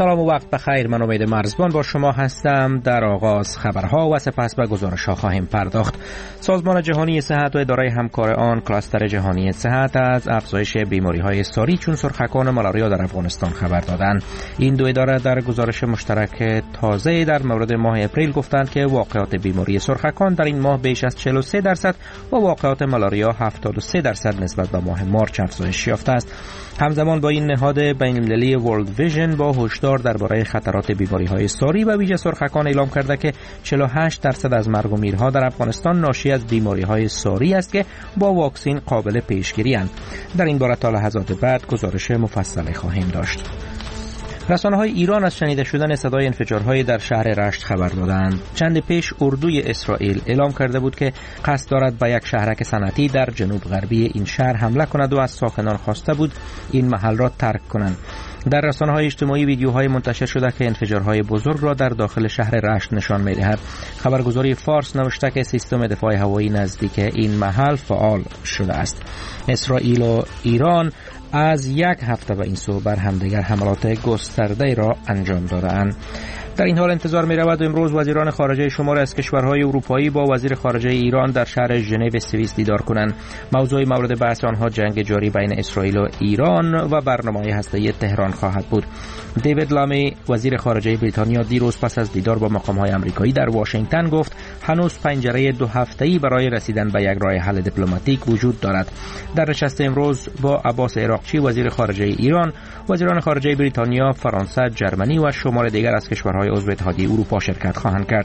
سلام و وقت بخیر. من امید مرزبان با شما هستم. در آغاز خبرها و سپس به گزارش‌ها خواهیم پرداخت. سازمان جهانی صحت و اداره همکار آن کلاستر جهانی صحت از افزایش بیماری‌های ساری چون سرخکان و مالاریا در افغانستان خبر دادند. این دو اداره در گزارش مشترک تازه در مورد ماه اپریل گفتند که واقعات بیماری سرخکان در این ماه بیش از 43% و واقعات مالاریا 73% نسبت به ماه مارچ افزایش یافته است. همزمان با این نهاد بین‌المللی ورلد ویژن با هشدار درباره خطرات بیماری‌های ساری و ویژه سرخکان اعلام کرده که 48% از مرگ و میرها در افغانستان ناشی از بیماری‌های ساری است که با واکسن قابل پیشگیری اند. در این باره تا لحظات بعد گزارش مفصلی خواهیم داشت. رسانه‌های ایران از شنیده شدن صدای انفجارهای در شهر رشت خبر دادند. چند پیش اردوی اسرائیل اعلام کرده بود که قصد دارد به یک شهرک صنعتی در جنوب غربی این شهر حمله کند و از ساکنان خواسته بود این محل را ترک کنند. در رسانه‌های اجتماعی ویدیوهای منتشر شده که انفجارهای بزرگ را در داخل شهر رشت نشان می‌دهد. خبرگزاری فارس نوشته که سیستم دفاع هوایی نزدیک این محل فعال شده است. اسرائیل و ایران از یک هفته به این سو بر همدیگر حملات گسترده را انجام داده‌اند. در این حال انتظار می رود امروز وزیران خارجه شمار از کشورهای اروپایی با وزیر خارجه ایران در شهر ژنو سوئیس دیدار کنند. موضوع مورد بحث آنها جنگ جاری بین اسرائیل و ایران و برنامه هسته‌ای تهران خواهد بود. دیوید لامی وزیر خارجه بریتانیا دیروز پس از دیدار با مقام‌های آمریکایی در واشنگتن گفت هنوز پنجره 2 هفته‌ای برای رسیدن به یک راه حل دیپلماتیک وجود دارد. در نشست امروز با عباس عراقچی وزیر خارجه ایران، وزیران خارجه بریتانیا، فرانسه، جرمنی و شمار دیگر از کشورهای عضو اتحادیه اروپا شرکت خواهند کرد.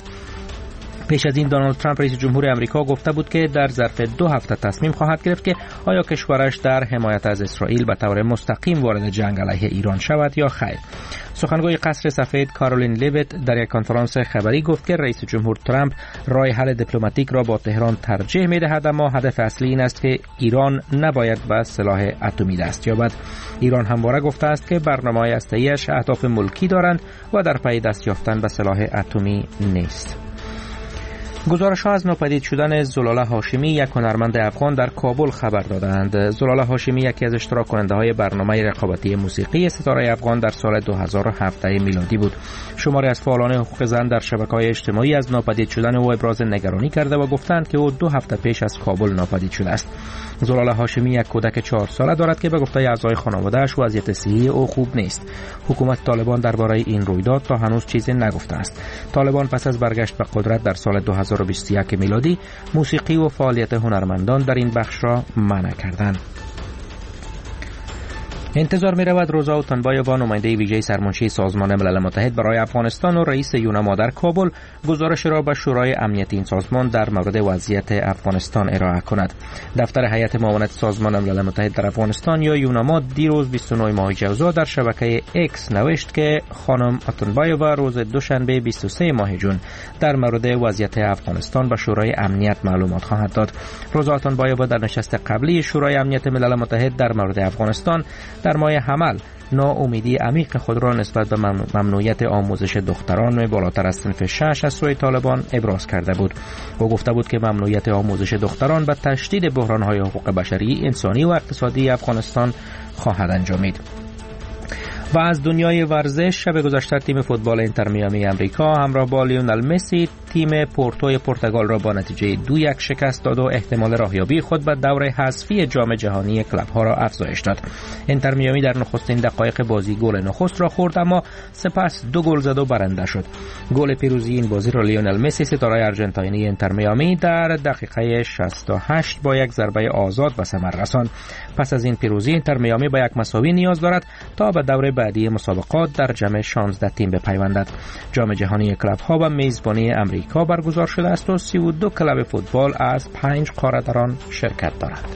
پیش از این دونالد ترامپ رئیس جمهور آمریکا گفته بود که در ظرف 2 هفته تصمیم خواهد گرفت که آیا کشورش در حمایت از اسرائیل به طور مستقیم وارد جنگ علیه ایران شود یا خیر. سخنگوی قصر سفید کارولین لیویت در یک کنفرانس خبری گفت که رئیس جمهور ترامپ راه حل دیپلماتیک را با تهران ترجیح می‌دهد، اما هدف اصلی این است که ایران نباید به سلاح اتمی دست یابد. ایران همواره گفته است که برنامه‌های هسته‌ایش اهداف ملکی دارند و در پی دست یافتن به سلاح اتمی نیست. گزارش‌ها از ناپدید شدن زلاله هاشمی یک هنرمند افغان در کابل خبر دادند. زلاله هاشمی یکی از اشتراک کننده‌های برنامه رقابتی موسیقی ستاره افغان در سال 2017 میلادی بود. شماری از فعالان حقوق زن در شبکه‌های اجتماعی از ناپدید شدن او ابراز نگرانی کرده و گفتند که او 2 هفته پیش از کابل ناپدید شده است. زلاله هاشمی یک کودک 4 ساله دارد که به گفته اعضای خانواده‌اش وضعیت صحی او خوب نیست. حکومت طالبان درباره این رویداد تا هنوز چیزی نگفته است. طالبان پس از برگشت به قدرت در سال 2021 میلادی موسیقی و فعالیت هنرمندان در این بخش را منع کردند. انتظار می رود روزا اوتنبایووا نماینده ویژه سرمنشی سازمان ملل متحد برای افغانستان و رئیس یونما در کابل گزارش را به شورای امنیتی این سازمان در مورد وضعیت افغانستان ارائه کند. دفتر هیئت معاونت سازمان ملل متحد در افغانستان یا یونما دیروز 29 ماه ژوئن در شبکه اکس نوشت که خانم اوتنبایووا روز دوشنبه 23 ماه ژوئن در مورد وضعیت افغانستان به شورای امنیت معلومات خواهد داد. روزا اوتنبایووا در نشست قبلی شورای امنیت ملل متحد در مورد افغانستان در ماه حمل ناامیدی عمیق خود را نسبت به ممنوعیت آموزش دختران بالاتر از صنف 6 از سوی طالبان ابراز کرده بود. او گفته بود که ممنوعیت آموزش دختران به تشدید بحران‌های حقوق بشری، انسانی و اقتصادی افغانستان خواهد انجامید. و از دنیای ورزش، شب گذشته تیم فوتبال اینتر میامی آمریکا همراه با لیونل مسی تیم پورتوی پرتغال را با نتیجه 2-1 شکست داد و احتمال راهیابی خود به دور حذفی جام جهانی کلب‌ها را افزایش داد. اینتر میامی در نخستین دقایق بازی گل نخست را خورد اما سپس 2 گل زد و برنده شد. گل پیروزی این بازی را لیونل مسی ستاره آرژانتینی اینتر میامی در دقیقه 68 با یک ضربه آزاد به ثمر رساند. پس از این پیروزی اینتر میامی با یک مساوی نیاز دارد تا به دور بعدی مسابقات در جمع 16 تیم بپیوندد. جام جهانی کلب‌ها به میزبانی آمریکا برگزار شده است و 32 کلب فوتبال از 5 قاره در آن شرکت دارند.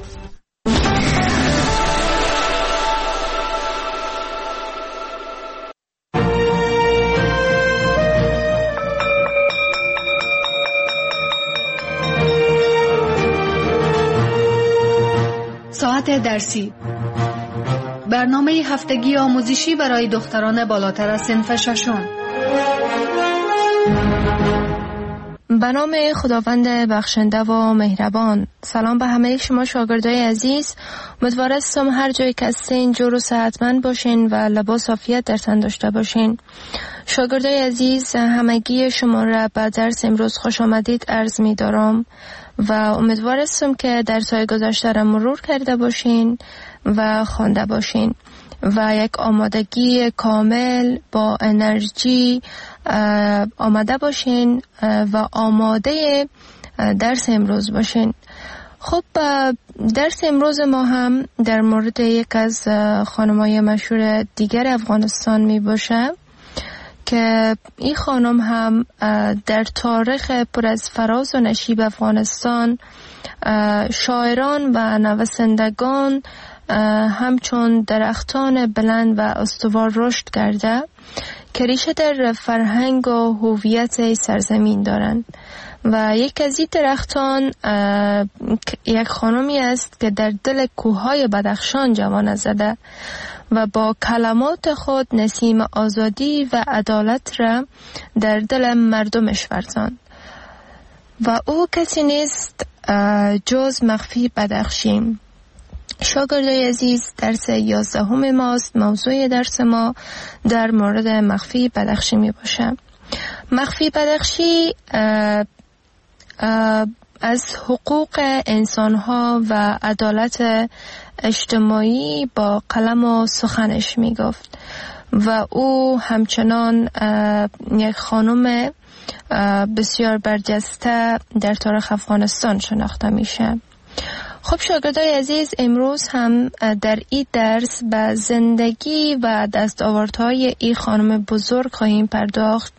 ساعت درسی، برنامه هفتگی آموزشی برای دختران بالاتر از صنف 6. به نام خداوند بخشنده و مهربان. سلام به همه شما شاگردای عزیز. امیدوار هستم هر جایی که هستین جور و صحتمند باشین و لباس عافیت در تن داشته باشین. شاگردای عزیز، همگی شما را به درس امروز خوش آمدید عرض می دارم و امیدوار هستم که درس‌های گذشته را مرور کرده باشین و خوانده باشین و یک آمادگی کامل با انرژی آماده باشین و آماده درس امروز باشین. خب درس امروز ما هم در مورد یک از خانم‌های مشهور دیگر افغانستان می باشه که این خانم هم در تاریخ پر از فراز و نشیب افغانستان شاعران و نویسندگان همچون درختان بلند و استوار رشد کرده که ریشه در فرهنگ و هویت سرزمین دارند و یک از این درختان یک خانمی است که در دل کوههای بدخشان جوانه زده و با کلمات خود نسیم آزادی و عدالت را در دل مردمش ورزاند و او کسی نیست جز مخفی بدخشی. شاگردای عزیز، درس 11 ماست. موضوع درس ما در مورد مخفی بدخشی می باشه. مخفی بدخشی از حقوق انسانها و عدالت اجتماعی با قلم و سخنش می گفت و او همچنان یک خانم بسیار برجسته در تاریخ افغانستان شناخته میشه. خب شاگردای عزیز، امروز هم در این درس به زندگی و دستاوردهای این خانم بزرگ خواهیم پرداخت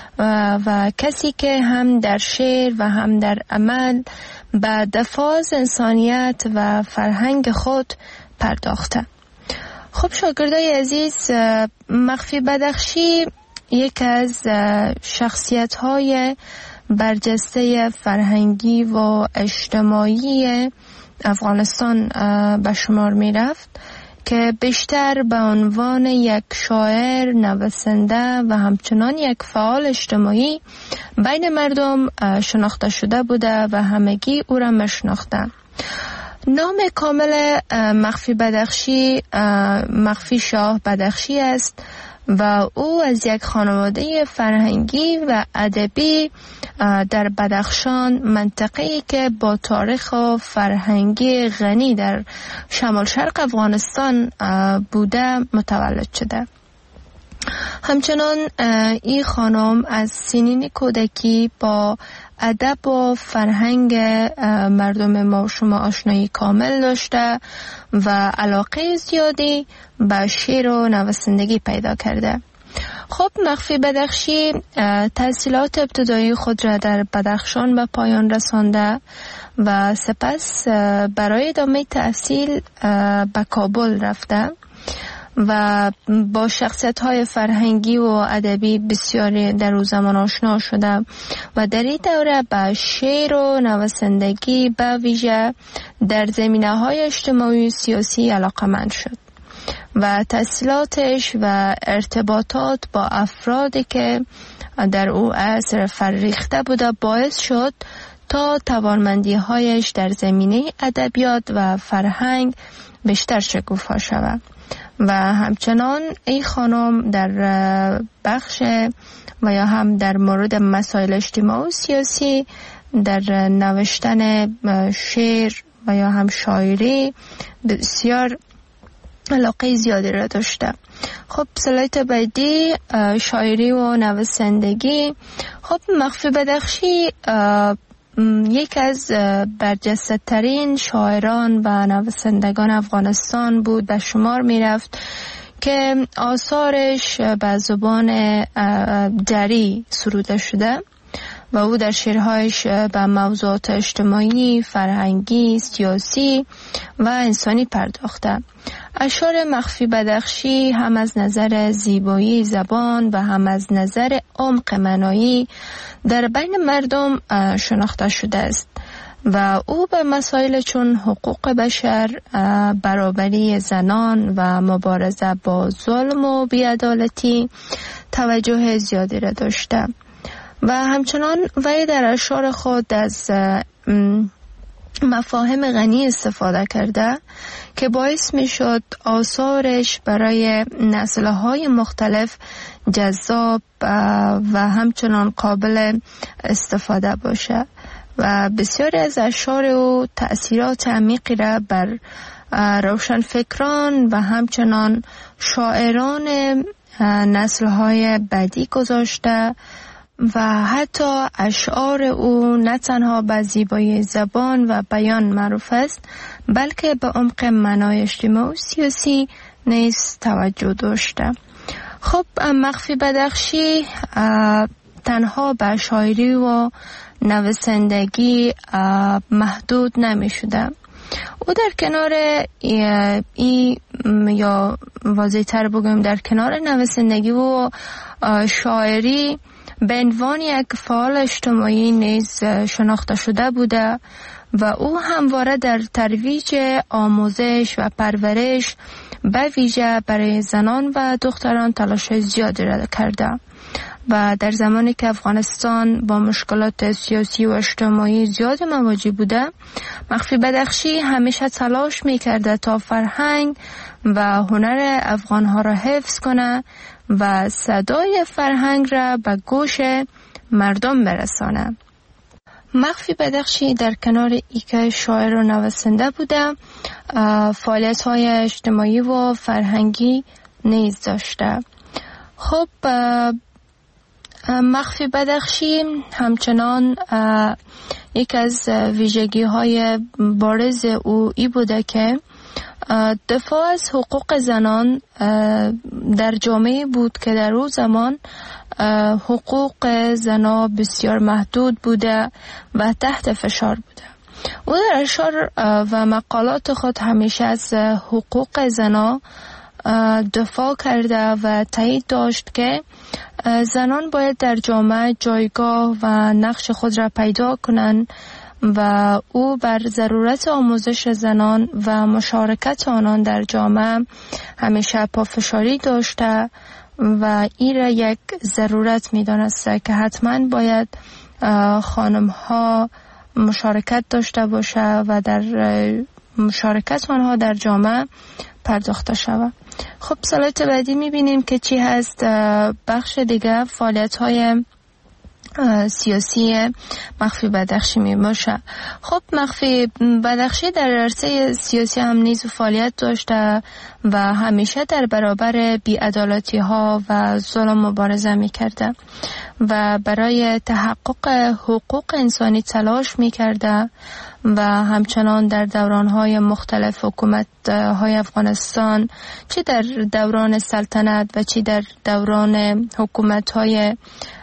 و کسی که هم در شعر و هم در عمل به دفاع از انسانیت و فرهنگ خود پرداخته. خب شاگردای عزیز، مخفی بدخشی یک از شخصیت‌های برجسته فرهنگی و اجتماعی افغانستان به شمار می رفت که بیشتر به عنوان یک شاعر، نویسنده و همچنان یک فعال اجتماعی بین مردم شناخته شده بوده و همگی او را میشناختند. نام کامل مخفی بدخشی مخفی شاه بدخشی است و او از یک خانواده فرهنگی و ادبی در بدخشان، منطقه‌ای که با تاریخ و فرهنگی غنی در شمال شرق افغانستان بوده متولد شده. همچنان این خانم از سنین کودکی با ادب و فرهنگ مردم ما شما آشنایی کامل داشته و علاقه زیادی به شعر و نویسندگی پیدا کرده. خب مخفی بدخشی تحصیلات ابتدایی خود را در بدخشان به پایان رسانده و سپس برای ادامه تحصیل به کابل رفته و با شخصیت‌های فرهنگی و ادبی بسیاری در او زمان آشنا شده و در این دوره به شعر و نویسندگی به ویژه در زمینه‌های اجتماعی و سیاسی علاقه‌مند شد و تحصیلاتش و ارتباطات با افرادی که در او عصر فرریخته بوده باعث شد تا توانمندی‌هایش در زمینه ادبیات و فرهنگ بیشتر شکوفا شود و همچنان این خانم در بخش و یا هم در مورد مسائل اجتماعی و سیاسی در نوشتن شعر و یا هم شاعری بسیار علاقه زیادی را داشته. خب سلایت بعدی شاعری و نویسندگی. خب مخفی بدخشی یک از برجسته ترین شاعران و نویسندگان افغانستان بود به شمار می رفت که آثارش به زبان دری سروده شده و او در شعرهایش به موضوعات اجتماعی، فرهنگی، سیاسی و انسانی پرداخته. اشعار مخفی بدخشی هم از نظر زیبایی زبان و هم از نظر عمق معنایی در بین مردم شناخته شده است و او به مسائل چون حقوق بشر، برابری زنان و مبارزه با ظلم و بی‌عدالتی توجه زیادی را داشته و همچنان وی در اشعار خود از مفاهیم غنی استفاده کرده که باعث می شد آثارش برای نسل‌های مختلف جذاب و همچنان قابل استفاده باشه و بسیاری از اشعار او تأثیرات عمیقی را بر روشنفکران و همچنان شاعران نسل‌های بعدی گذاشته و حتی اشعار او نه تنها به زیبایی زبان و بیان معروف است بلکه به عمق معنای اجتماعی و سیاسی نیز توجه داشته. خب مخفی بدخشی تنها به شاعری و نویسندگی محدود نمی شده. او در کنار یا واضح تر بگویم در کنار نویسندگی و شاعری به عنوان یک فعال اجتماعی نیز شناخته شده بوده و او همواره در ترویج آموزش و پرورش به ویژه برای زنان و دختران تلاش زیادی را کرده و در زمانی که افغانستان با مشکلات سیاسی و اجتماعی زیاد مواجه بوده، مخفی بدخشی همیشه تلاش می‌کرده تا فرهنگ و هنر افغان‌ها را حفظ کنه و صدای فرهنگ را به گوش مردم برسانه. مخفی بدخشی در کنار اینکه شاعر و نویسنده بوده، فعالیت‌های اجتماعی و فرهنگی نیز داشته. خب مخفی بدخشی همچنان یک از ویژگی‌های بارز او ای بوده که دفاع از حقوق زنان در جامعه بود که در اون زمان حقوق زنان بسیار محدود بوده و تحت فشار بوده. او در اشعار و مقالات خود همیشه از حقوق زنان دفاع کرده و تایید داشت که زنان باید در جامعه جایگاه و نقش خود را پیدا کنند و او بر ضرورت آموزش زنان و مشارکت آنان در جامعه همیشه پافشاری داشته و این را یک ضرورت می دانسته که حتما باید خانم ها مشارکت داشته باشه و در مشارکت آنها در جامعه پرداخته شود. خب سلایت بعدی می بینیم که چی هست بخش دیگه فعالیت های سیاسی مخفی بدخشی می باشه. خب مخفی بدخشی در عرصه سیاسی هم نیز فعالیت داشته و همیشه در برابر بی‌عدالتی ها و ظلم مبارزه می کرده و برای تحقق حقوق انسانی تلاش می کرده و همچنان در دوران‌های مختلف حکومت‌های افغانستان چه در دوران سلطنت و چه در دوران حکومت‌های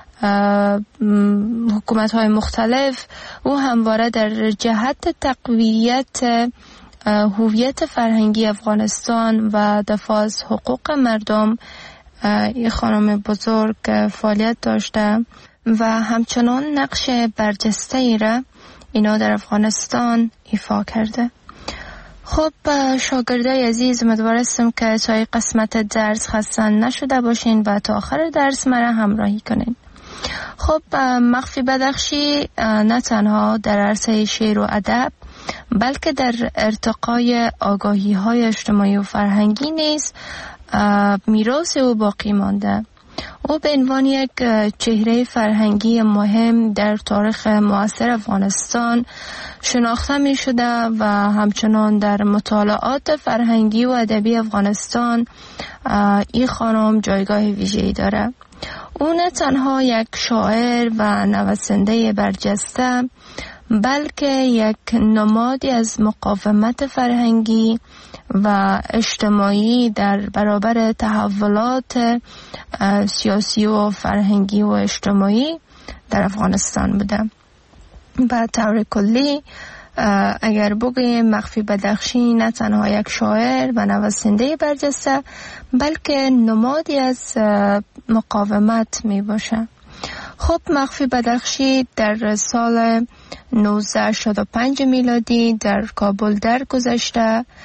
مختلف او همواره در جهت تقویت هویت فرهنگی افغانستان و دفاع از حقوق مردم این خانم بزرگ فعالیت داشته و همچنان نقش برجسته‌ای را اینا در افغانستان ایفا کرده. خب شاگردای عزیز، امیدوار هستم که تا قسمت درس خسته نشده باشین و تا آخر درس مرا همراهی کنین. خب مخفی بدخشی نه تنها در عرصه شعر و ادب بلکه در ارتقای آگاهی های اجتماعی و فرهنگی نیز میراث او باقی مانده. او به عنوان یک چهره فرهنگی مهم در تاریخ معاصر افغانستان شناخته می شده و همچنان در مطالعات فرهنگی و ادبی افغانستان این خانم جایگاه ویژه‌ای داره. او نه تنها یک شاعر و نویسنده برجسته بلکه یک نمادی از مقاومت فرهنگی و اجتماعی در برابر تحولات سیاسی و فرهنگی و اجتماعی در افغانستان بوده. به طور کلی اگر بگوییم مخفی بدخشی نه تنها یک شاعر و نویسنده برجسته بلکه نمادی از مقاومت می باشه. خب مخفی بدخشی در سال 1985 میلادی در کابل درگذشته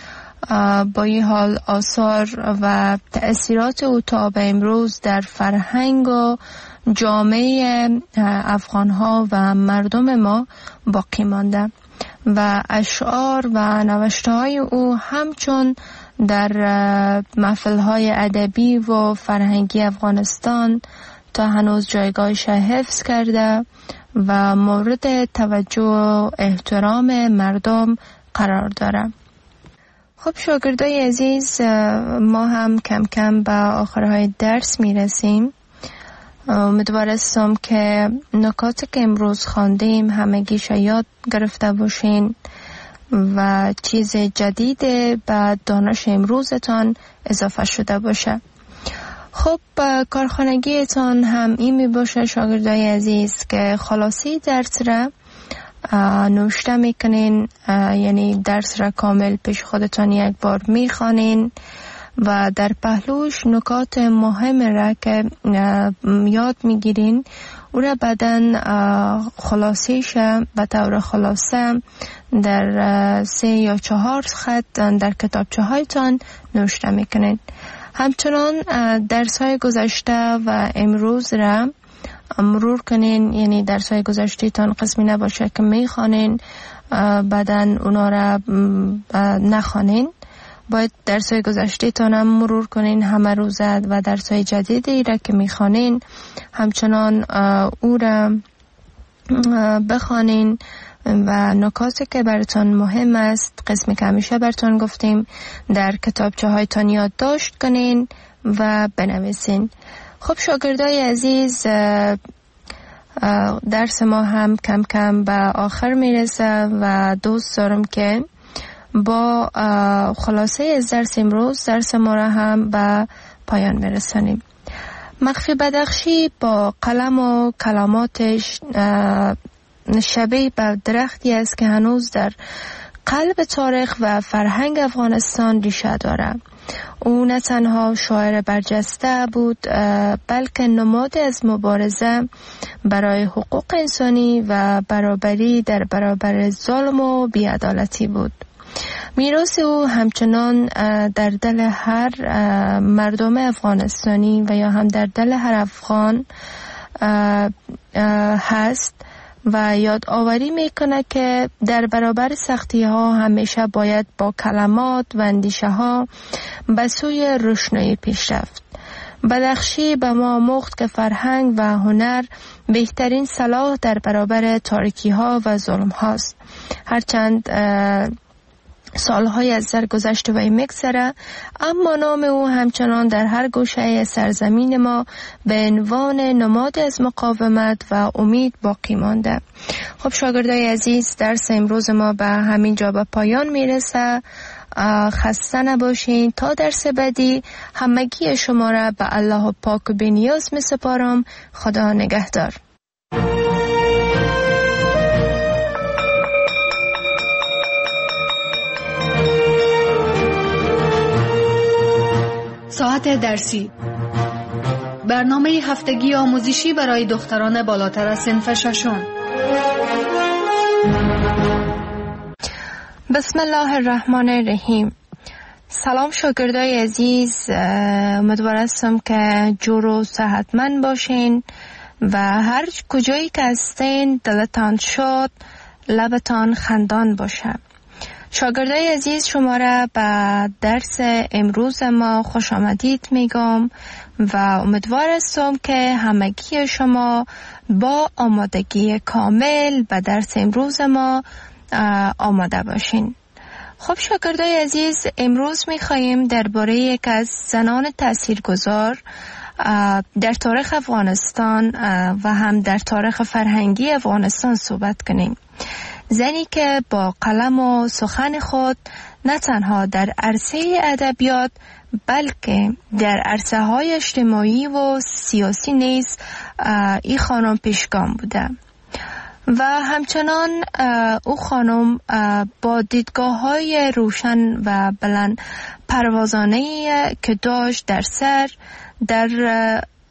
با این حال آثار و تأثیرات او تا به امروز در فرهنگ و جامعه افغانها و مردم ما باقی مانده و اشعار و نوشته‌های او همچون در محفل‌های ادبی و فرهنگی افغانستان تا هنوز جایگاهش حفظ کرده و مورد توجه و احترام مردم قرار داره. خب شاگردای عزیز، ما هم کم کم به آخرهای درس میرسیم. امیدوار هستم که نکاتی که امروز خواندیم همگیش یاد گرفته باشین و چیز جدید به دانش امروزتان اضافه شده باشه. خب کارخانگیتان هم این می باشه شاگردای عزیز که خلاصی درس را نوشته میکنین، یعنی درس را کامل پیش خودتان یک بار میخوانین و در پهلوش نکات مهم را که یاد میگیرین او را بعدن خلاصیش به طور خلاصه در 3 یا 4 خط در کتابچه هایتان نوشته میکنین. همچنان درس های گذشته و امروز را مرور کنین، یعنی درس های گذشته تان قسمی نباشه که میخوانین بعدن اونا را نخوانین. باید درس های گذشته تان هم مرور کنین همه روزه و درس های جدیدی را که میخوانین همچنان او را بخوانین و نکاتی که براتون مهم است، قسمی که همیشه براتون گفتیم، در کتابچه هایتان یادداشت کنین و بنویسین. خب شاگردای عزیز، درس ما هم کم کم به آخر میرسه و دوست دارم که با خلاصه از درس امروز درس ما را هم به پایان برسانیم. مخفی بدخشی با قلم و کلماتش شبیه به درختی است که هنوز در قلب تاریخ و فرهنگ افغانستان ریشه دارد. او نه تنها شاعر برجسته بود بلکه نماد از مبارزه برای حقوق انسانی و برابری در برابر ظلم و بی‌عدالتی بود. میراث او همچنان در دل هر مردم افغانستانی و یا هم در دل هر افغان هست و یادآوری میکنه که در برابر سختی ها همیشه باید با کلمات و اندیشه ها به سوی روشنایی پیش رفت. بدخشی به ما آموخت که فرهنگ و هنر بهترین سلاح در برابر تاریکی ها و ظلم هاست. هرچند سالهای از درگذشت و میگذره، اما نام او همچنان در هر گوشه سرزمین ما به عنوان نماد از مقاومت و امید باقی مانده. خب شاگردای عزیز، درس امروز ما به همین جا به پایان میرسه. خسته نباشین. تا درس بعدی همگی شما را به الله پاک و بی‌نیاز میسپارم. خدا نگهدار. ساعت درسی، برنامه هفتگی آموزشی برای دختران بالاتر از صنف ششم. بسم الله الرحمن الرحیم. سلام شاگردای عزیز، امیدوار هستم که جور و صحتمند باشین و هر کجایی که هستین دلتان شاد، لبتان خندان باشه. شاگردای عزیز، شما را به درس امروز ما خوش آمدید میگم و امیدوار هستم که همگی شما با آمادگی کامل به درس امروز ما آماده باشین. خب شاگردای عزیز، امروز میخواییم درباره یک از زنان تاثیرگذار در تاریخ افغانستان و هم در تاریخ فرهنگی افغانستان صحبت کنیم. زنی که با قلم و سخن خود نه تنها در عرصه ادبیات بلکه در عرصه های اجتماعی و سیاسی نیز این خانم پیشگام بوده و همچنان او خانم با دیدگاه های روشن و بلند پروازانه که داشت در سر در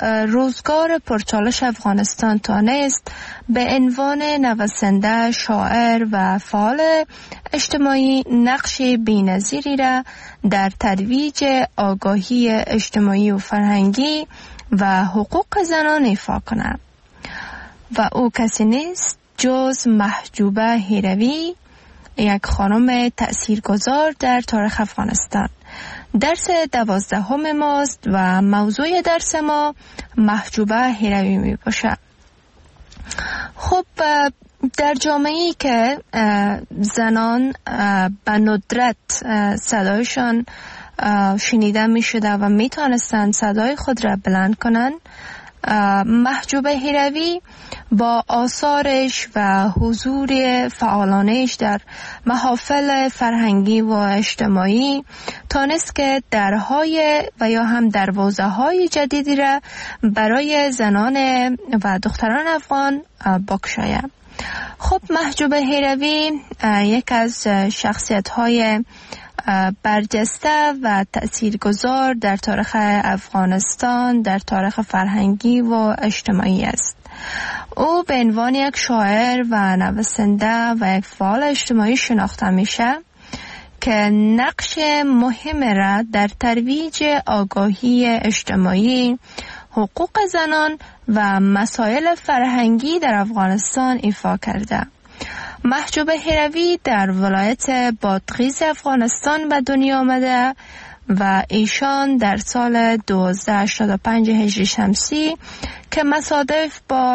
روزگار پرچالش افغانستان تانست به عنوان نویسنده، شاعر و فعال اجتماعی نقش بی‌نظیری را در ترویج آگاهی اجتماعی و فرهنگی و حقوق زنان ایفا کند و او کسی نیست جز محجوبه هیروی، یک خانم تأثیرگذار در تاریخ افغانستان. درس 12 ماست و موضوع درس ما محجوبه هیروی می باشد. خب در جامعه‌ای که زنان به ندرت صدایشان شنیده می شده و می توانستند صدای خود را بلند کنند، محجوبه هیروی با آثارش و حضور فعالانش در محافل فرهنگی و اجتماعی تانست که درهای و یا هم دروازه‌های جدیدی را برای زنان و دختران افغان بگشاید. خب محجوبه هیروی یک از شخصیت‌های برجسته و تأثیرگذار در تاریخ افغانستان، در تاریخ فرهنگی و اجتماعی است. او به عنوان یک شاعر و نویسنده و یک فعال اجتماعی شناخته میشه که نقش مهم را در ترویج آگاهی اجتماعی، حقوق زنان و مسائل فرهنگی در افغانستان ایفا کرده. محجوبه هیروی در ولایت بادغیس افغانستان به دنیا آمده و ایشان در سال 1285 هجری شمسی که مصادف با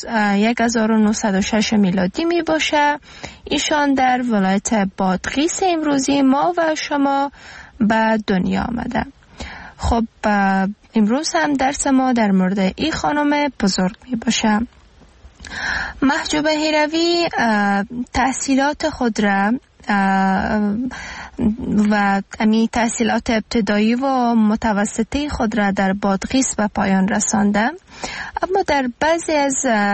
1906 میلادی می باشه، ایشان در ولایت بادغیس امروزی ما و شما به دنیا آمده. خب امروز هم درس ما در مورد این خانم بزرگ می باشه. محجوبه هیروی تحصیلات خود را و تحصیلات ابتدایی و متوسطی خود را در بادغیس به پایان رسانده، اما در بعضی از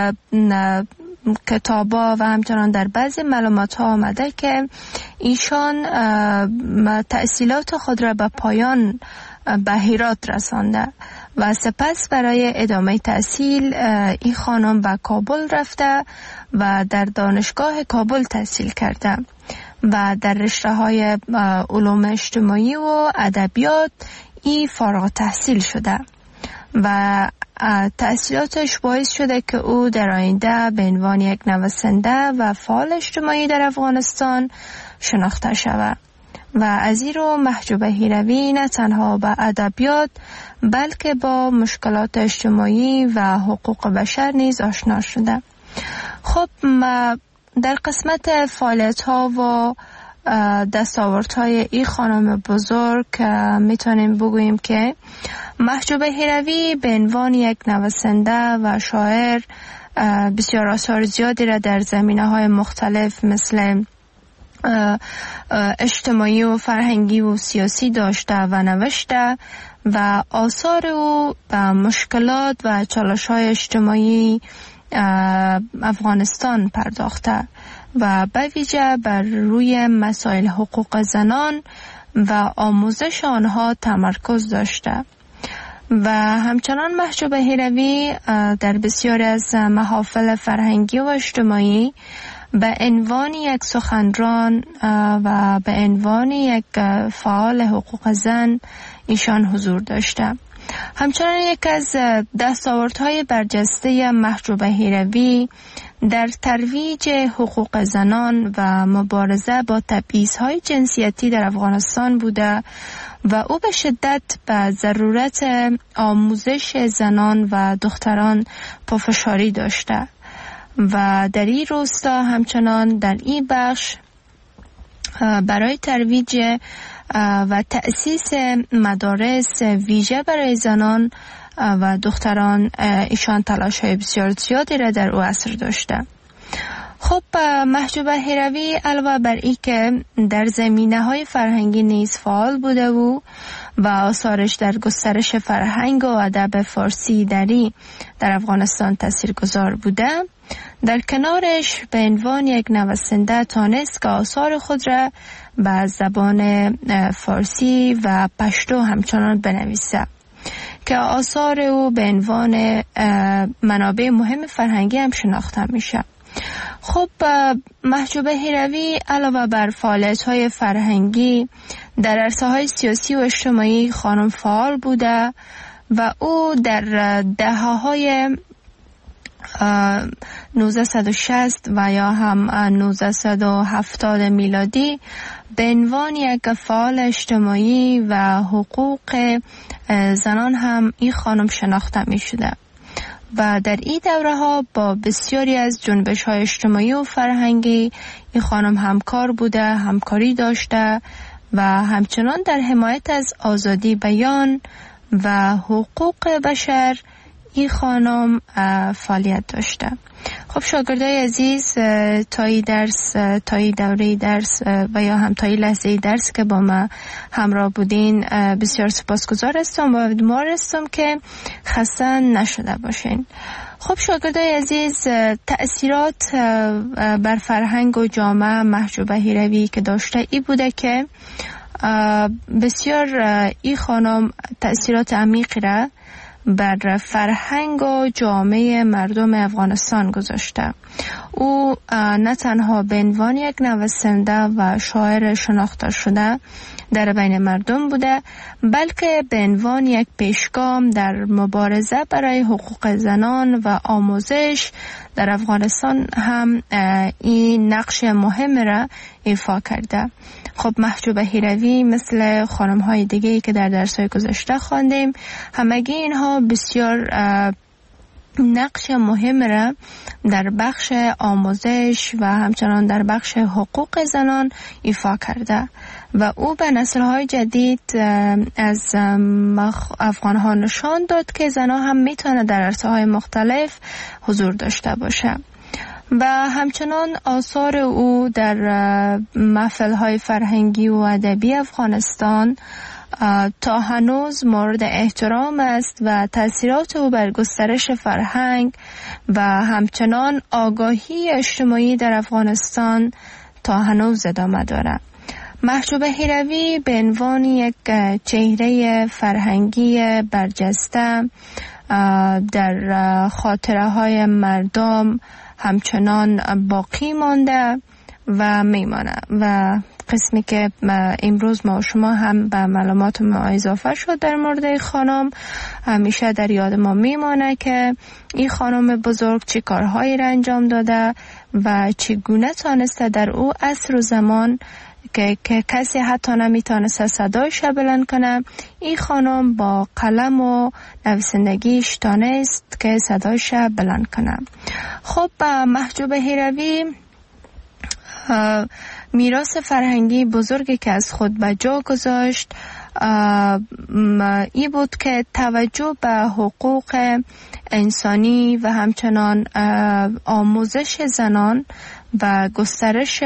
کتابا و همچنان در بعضی معلومات ها آمده که ایشان تحصیلات خود را به پایان به هرات رسانده و سپس برای ادامه تحصیل این خانم به کابل رفته و در دانشگاه کابل تحصیل کرده و در رشته‌های علوم اجتماعی و ادبیات ای فارغ التحصیل شده و تحصیلاتش باعث شده که او در آینده به عنوان یک نویسنده و فعال اجتماعی در افغانستان شناخته شود. و از این رو محجوبه هیروی نه تنها با ادبیات بلکه با مشکلات اجتماعی و حقوق بشر نیز آشنا شده. خب در قسمت فعالیت ها و دستاوردهای این خانم بزرگ میتونیم بگوییم که محجوبه هیروی به عنوان یک نویسنده و شاعر بسیار آثار زیادی را در زمینه‌های مختلف مثل اجتماعی و فرهنگی و سیاسی داشته و نوشته و آثار او به مشکلات و چالش‌های اجتماعی افغانستان پرداخته و به ویژه بر روی مسائل حقوق زنان و آموزش آنها تمرکز داشته. و همچنان محجوبه هیروی در بسیاری از محافل فرهنگی و اجتماعی به عنوان یک سخنران و به عنوان یک فعال حقوق زن ایشان حضور داشته. همچنان یک از دستاوردهای برجسته محجوبه هیروی در ترویج حقوق زنان و مبارزه با تبعیض‌های جنسیتی در افغانستان بوده و او به شدت به ضرورت آموزش زنان و دختران پافشاری داشته و در این راستا همچنان در این بخش برای ترویج و تأسیس مدارس ویژه برای زنان و دختران ایشان تلاش‌های بسیار زیادی را در او عصر داشته. خب محجوبه هیروی علاوه بر این که در زمینه‌های فرهنگی نیز فعال بوده و آثارش در گسترش فرهنگ و ادب فارسی دری در افغانستان تاثیرگذار بوده، در کنارش به عنوان یک نویسنده تانست که آثار خود را به زبان فارسی و پشتو همچنان بنویسه که آثار او به عنوان منابع مهم فرهنگی هم شناخته میشه. خب محجوب هیروی علاوه بر فعالیت‌های فرهنگی در عرصه‌های سیاسی و اجتماعی خانم فعال بوده و او در دهه‌های 1960 و یا هم 1970 میلادی به عنوان یک فعال اجتماعی و حقوق زنان هم این خانم شناخته می شده و در این دوره ها با بسیاری از جنبش های اجتماعی و فرهنگی این خانم همکار بوده، همکاری داشته و همچنان در حمایت از آزادی بیان و حقوق بشر این خانم فعالیت داشته. خب شاگردای عزیز، تا این دوره درس و یا هم تا این لحظه درس که با ما همراه بودین بسیار سپاسگزار هستم و امیدوار هستم که خسته نشده باشین. خب شاگردای عزیز، تأثیرات بر فرهنگ و جامعه محجوب هیروی که داشته ای بوده که بسیار این خانم تأثیرات عمیقی را بر فرهنگ و جامعه مردم افغانستان گذاشته. او نه تنها به عنوان یک نویسنده و شاعر شناخته شده در بین مردم بوده، بلکه به عنوان یک پیشگام در مبارزه برای حقوق زنان و آموزش در افغانستان هم این نقش مهم را ایفا کرده. خب محجوب هیروی مثل خانم‌های دیگه‌ای که در درس‌های گذشته خواندیم، همگی اینها بسیار نقش مهم را در بخش آموزش و همچنان در بخش حقوق زنان ایفا کرده و او به نسل‌های جدید از افغان‌ها نشان داد که زنان هم میتونه در عرصه‌های مختلف حضور داشته باشه. و همچنان آثار او در محفل‌های فرهنگی و ادبی افغانستان تا هنوز مورد احترام است و تأثیرات او بر گسترش فرهنگ و همچنان آگاهی اجتماعی در افغانستان تا هنوز ادامه دارد. محجوب هیروی به عنوان یک چهره فرهنگی برجسته در خاطره های مردم همچنان باقی مانده و میمانه و قسمی که امروز ما و شما هم به معلومات ما اضافه شد در مورد خانم همیشه در یاد ما میمانه که این خانم بزرگ چه کارهایی را انجام داده و چگونه تانسته در او عصر و زمان که کسی حتی نمیتونسته صدایش بلند کنه، این خانم با قلم و نویسندگیش تانست که صدایش بلند کنه. خب محجوب هیروی میراث فرهنگی بزرگی که از خود به جا گذاشت ای بود که توجه به حقوق انسانی و همچنان آموزش زنان و گسترش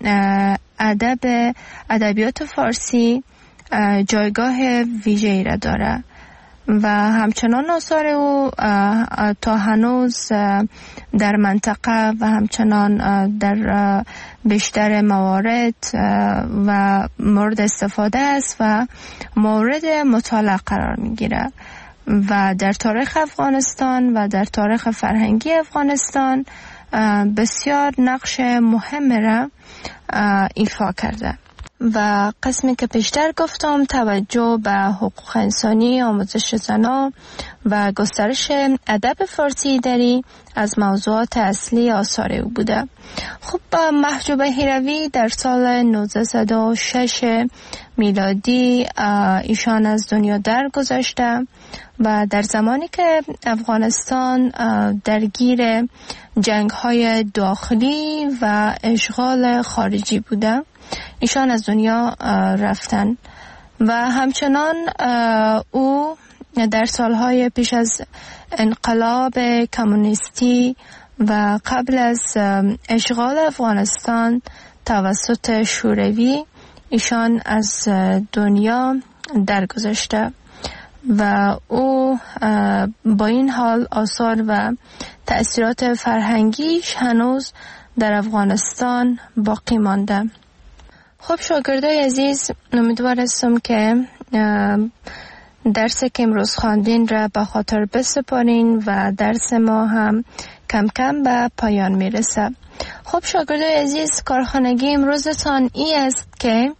ادبیات فارسی جایگاه ویژه‌ای را داره و همچنان آثار او تا هنوز در منطقه و همچنان در بیشتر موارد و مورد استفاده است و مورد مطالعه قرار میگیره و در تاریخ افغانستان و در تاریخ فرهنگی افغانستان بسیار نقش مهم را ایفا کرده. و قسمی که پیشتر گفتم توجه به حقوق انسانی، آموزش زنان و گسترش ادب فارسی دری از موضوعات اصلی آثار او بوده. خب محجوب هیروی در سال 1906 میلادی ایشان از دنیا درگذشته و در زمانی که افغانستان درگیر جنگ‌های داخلی و اشغال خارجی بوده ایشان از دنیا رفتن و همچنان او در سالهای پیش از انقلاب کمونیستی و قبل از اشغال افغانستان توسط شوروی ایشان از دنیا درگذشته و او با این حال آثار و تأثیرات فرهنگیش هنوز در افغانستان باقی مانده. خب شاگردای عزیز، امیدوار هستم که درس که امروز خواندین را به خاطر بسپارین و درس ما هم کم کم به پایان میرسه. خب شاگردای عزیز، کارخانگی امروزتان ای است که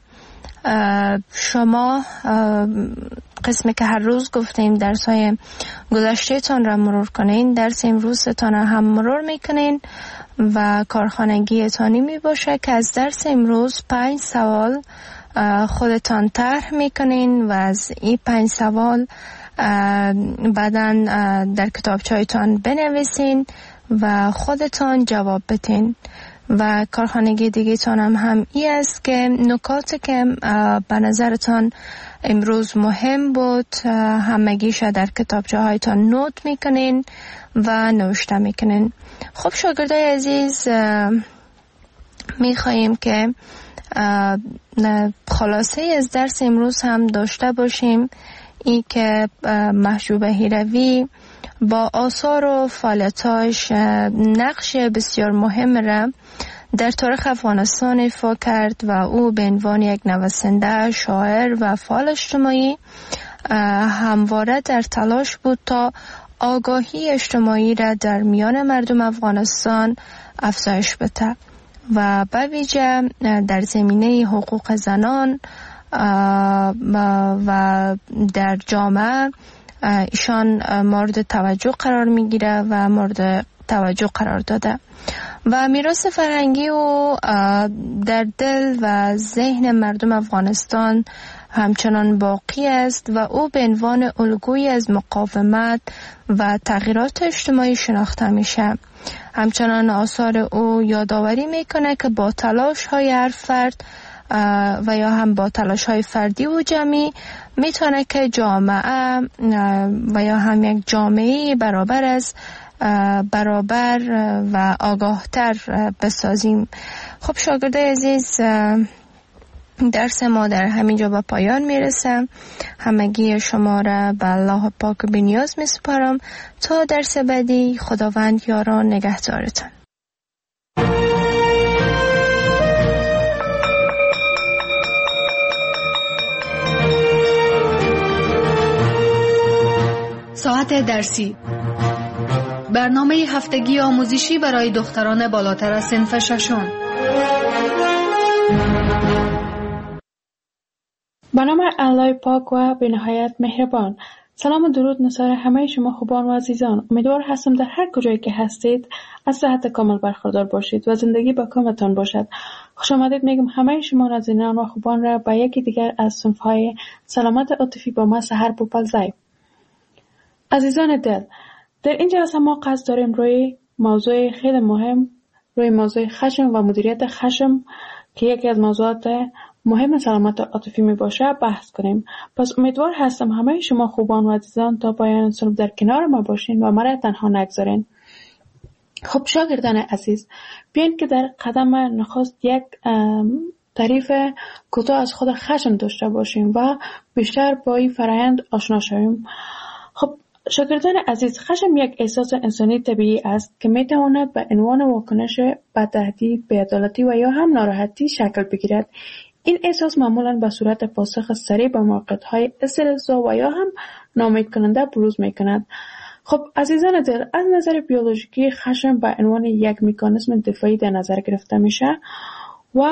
شما قسمی که هر روز گفتیم درس های گذشته تان را مرور کنین، درس امروزتان را هم مرور میکنین و کارخانگی تانی می باشه که از درس امروز 5 سوال خودتان طرح میکنین و از این 5 سوال بعداً در کتابچه‌تان بنویسین و خودتان جواب بدین. و کارخانگی دیگه تان هم ای است که نکاتی که به نظرتان امروز مهم بود همگیش در کتابچه هایتان نوت میکنین و نوشته میکنین. خب شاگردای عزیز، میخواییم که خلاصه از درس امروز هم داشته باشیم، ای که محجوب هیروی با آثار و فعالیتاش نقش بسیار مهم را در تاریخ افغانستان ایفا کرد و او به عنوان یک نویسنده، شاعر و فعال اجتماعی همواره در تلاش بود تا آگاهی اجتماعی را در میان مردم افغانستان افزایش بده و به ویژه در زمینه حقوق زنان و در جامعه ایشان مورد توجه قرار میگیره و مورد توجه قرار داده و میراث فرهنگی او در دل و ذهن مردم افغانستان همچنان باقی است و او به عنوان الگویی از مقاومت و تغییرات اجتماعی شناخته میشه. همچنان آثار او یادآوری میکنه که با تلاش های هر فرد و یا هم با تلاش های فردی و جمعی میتونه که جامعه و یا هم یک جامعه برابر و آگاهتر بسازیم. خب شاگردای عزیز، درس ما در همینجا به پایان میرسه. همگی شما را به الله پاک بی‌نیاز میسپارم تا درس بعدی. خداوند یاران نگهدارتان. ساعت درسی، برنامه هفتگی آموزشی برای دختران بالاتر از صنف ششم. به نام الله پاک و به نهایت مهربان. سلام و درود نثار همه شما خوبان و عزیزان. امیدوار هستم در هر کجایی که هستید از صحت کامل برخوردار باشید و زندگی با کامتان باشد. خوش آمدید میگم همه شما نازنینان و خوبان را به یکی دیگر از صنف‌های سلامت عاطفی با ما سحر بوپلزای. عزیزان دل، در این جلسه ما قصد داریم روی موضوع خیلی مهم، روی موضوع خشم و مدیریت خشم که یکی از موضوعات مهم سلامت عاطفی می باشه بحث کنیم. پس امیدوار هستم همه شما خوبان و عزیزان تا پایان صنف در کنار ما باشین و مرا تنها نگذارین. خب شاگردان عزیز، بیاین که در قدم نخست یک تعریف کوتاه از خود خشم داشته باشیم و بیشتر با این فرآیند آشنا شویم. خب شاگردان عزیز، خشم یک احساس انسانی طبیعی است که می تواند به عنوان واکنش به تهدید، بی‌عدالتی و یا هم ناراحتی شکل بگیرد. این احساس معمولاً به صورت پاسخ سریع به موقعیت‌های استرس‌زا و یا هم ناامید کننده بروز می کند. خب عزیزان دل، از نظر بیولوژیکی خشم به عنوان یک مکانیزم دفاعی در نظر گرفته میشه و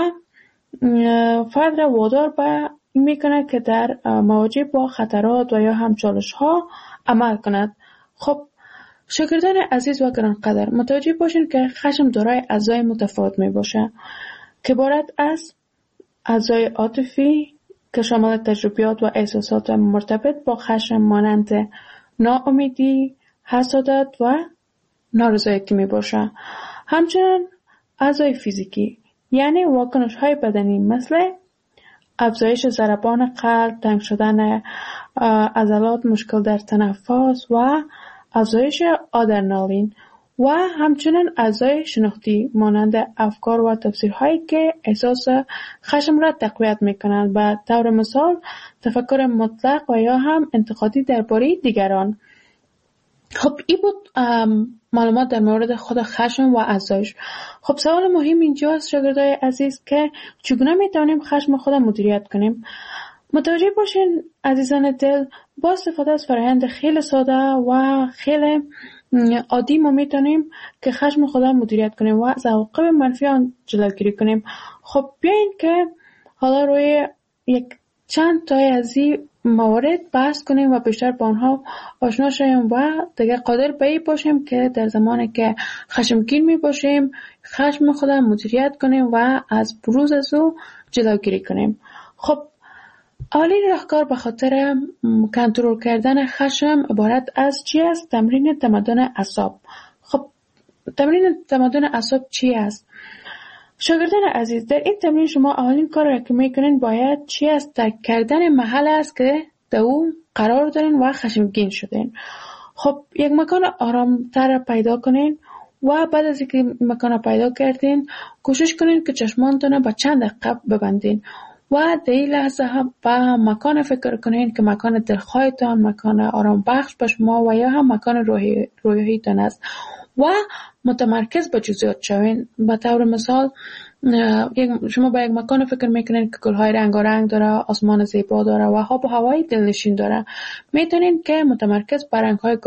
فرد را وادار به این میکنه که در مواجه با خطرات و یا هم چالش‌ها عمل کند. خب شاگردان عزیز و گرانقدر، متوجه باشین که خشم دارای اجزای متفاوت می باشه که عبارت از اجزای عاطفی که شامل تجربیات و احساسات مرتبط با خشم مانند ناامیدی، حسادت و نارضایتی می باشه. همچنین اجزای فیزیکی یعنی واکنش های بدنی مثل افزایش ضربان قلب، تنگ شدن عضلات، مشکل در تنفس و افزایش آدرنالین و همچنین اعضای شناختی مانند افکار و تفسیرهایی که احساس خشم را تقویت میکنند. به طور مثال تفکر مطلق و یا هم انتقادی درباره دیگران. خب این بود معلومات در مورد خود خشم و اعضایش. خب سوال مهم اینجاست شاگردای عزیز که چگونه میتونیم خشم خود مدیریت کنیم؟ متوجه باشین عزیزان دل، با استفاده از فرآیند خیلی ساده و خیلی عادی ما میتونیم که خشم خودم مدیریت کنیم و از عواقب منفی آن جلوگیری کنیم. خب بیاین که حالا روی یک چند تای از این موارد بحث کنیم و بیشتر با آنها آشنا شویم و دیگه قادر به این باشیم که در زمانی که خشمگین می باشیم خشم خودم مدیریت کنیم و از بروز از او جلوگیری کنیم. خب اولین راهکار به خاطر کنترل کردن خشم عبارت از چی است؟ تمرین تمدن اعصاب. خب تمرین تمدن اعصاب چی است؟ شاگردان عزیز، در این تمرین شما اولین کار را که میکنین باید چی است؟ درک کردن محل است که در اون قرار دارین و خشمگین شدین. خب یک مکان آرامتر پیدا کنین و بعد از اینکه مکان پیدا کردین کوشش کنین که چشمانتون با چند دقیقه ببندین و در این لحظه هم با مکان فکر کنین که مکان دلخواهتان، مکان آرام بخش به شما و یا هم مکان روحیتان است و متمرکز به جزئیات شوین. به طور مثال شما با یک مکان فکر میکنین که گلهای رنگارنگ داره، آسمان زیبا داره و آب و هوای دلنشین داره. میتونین که متمرکز بر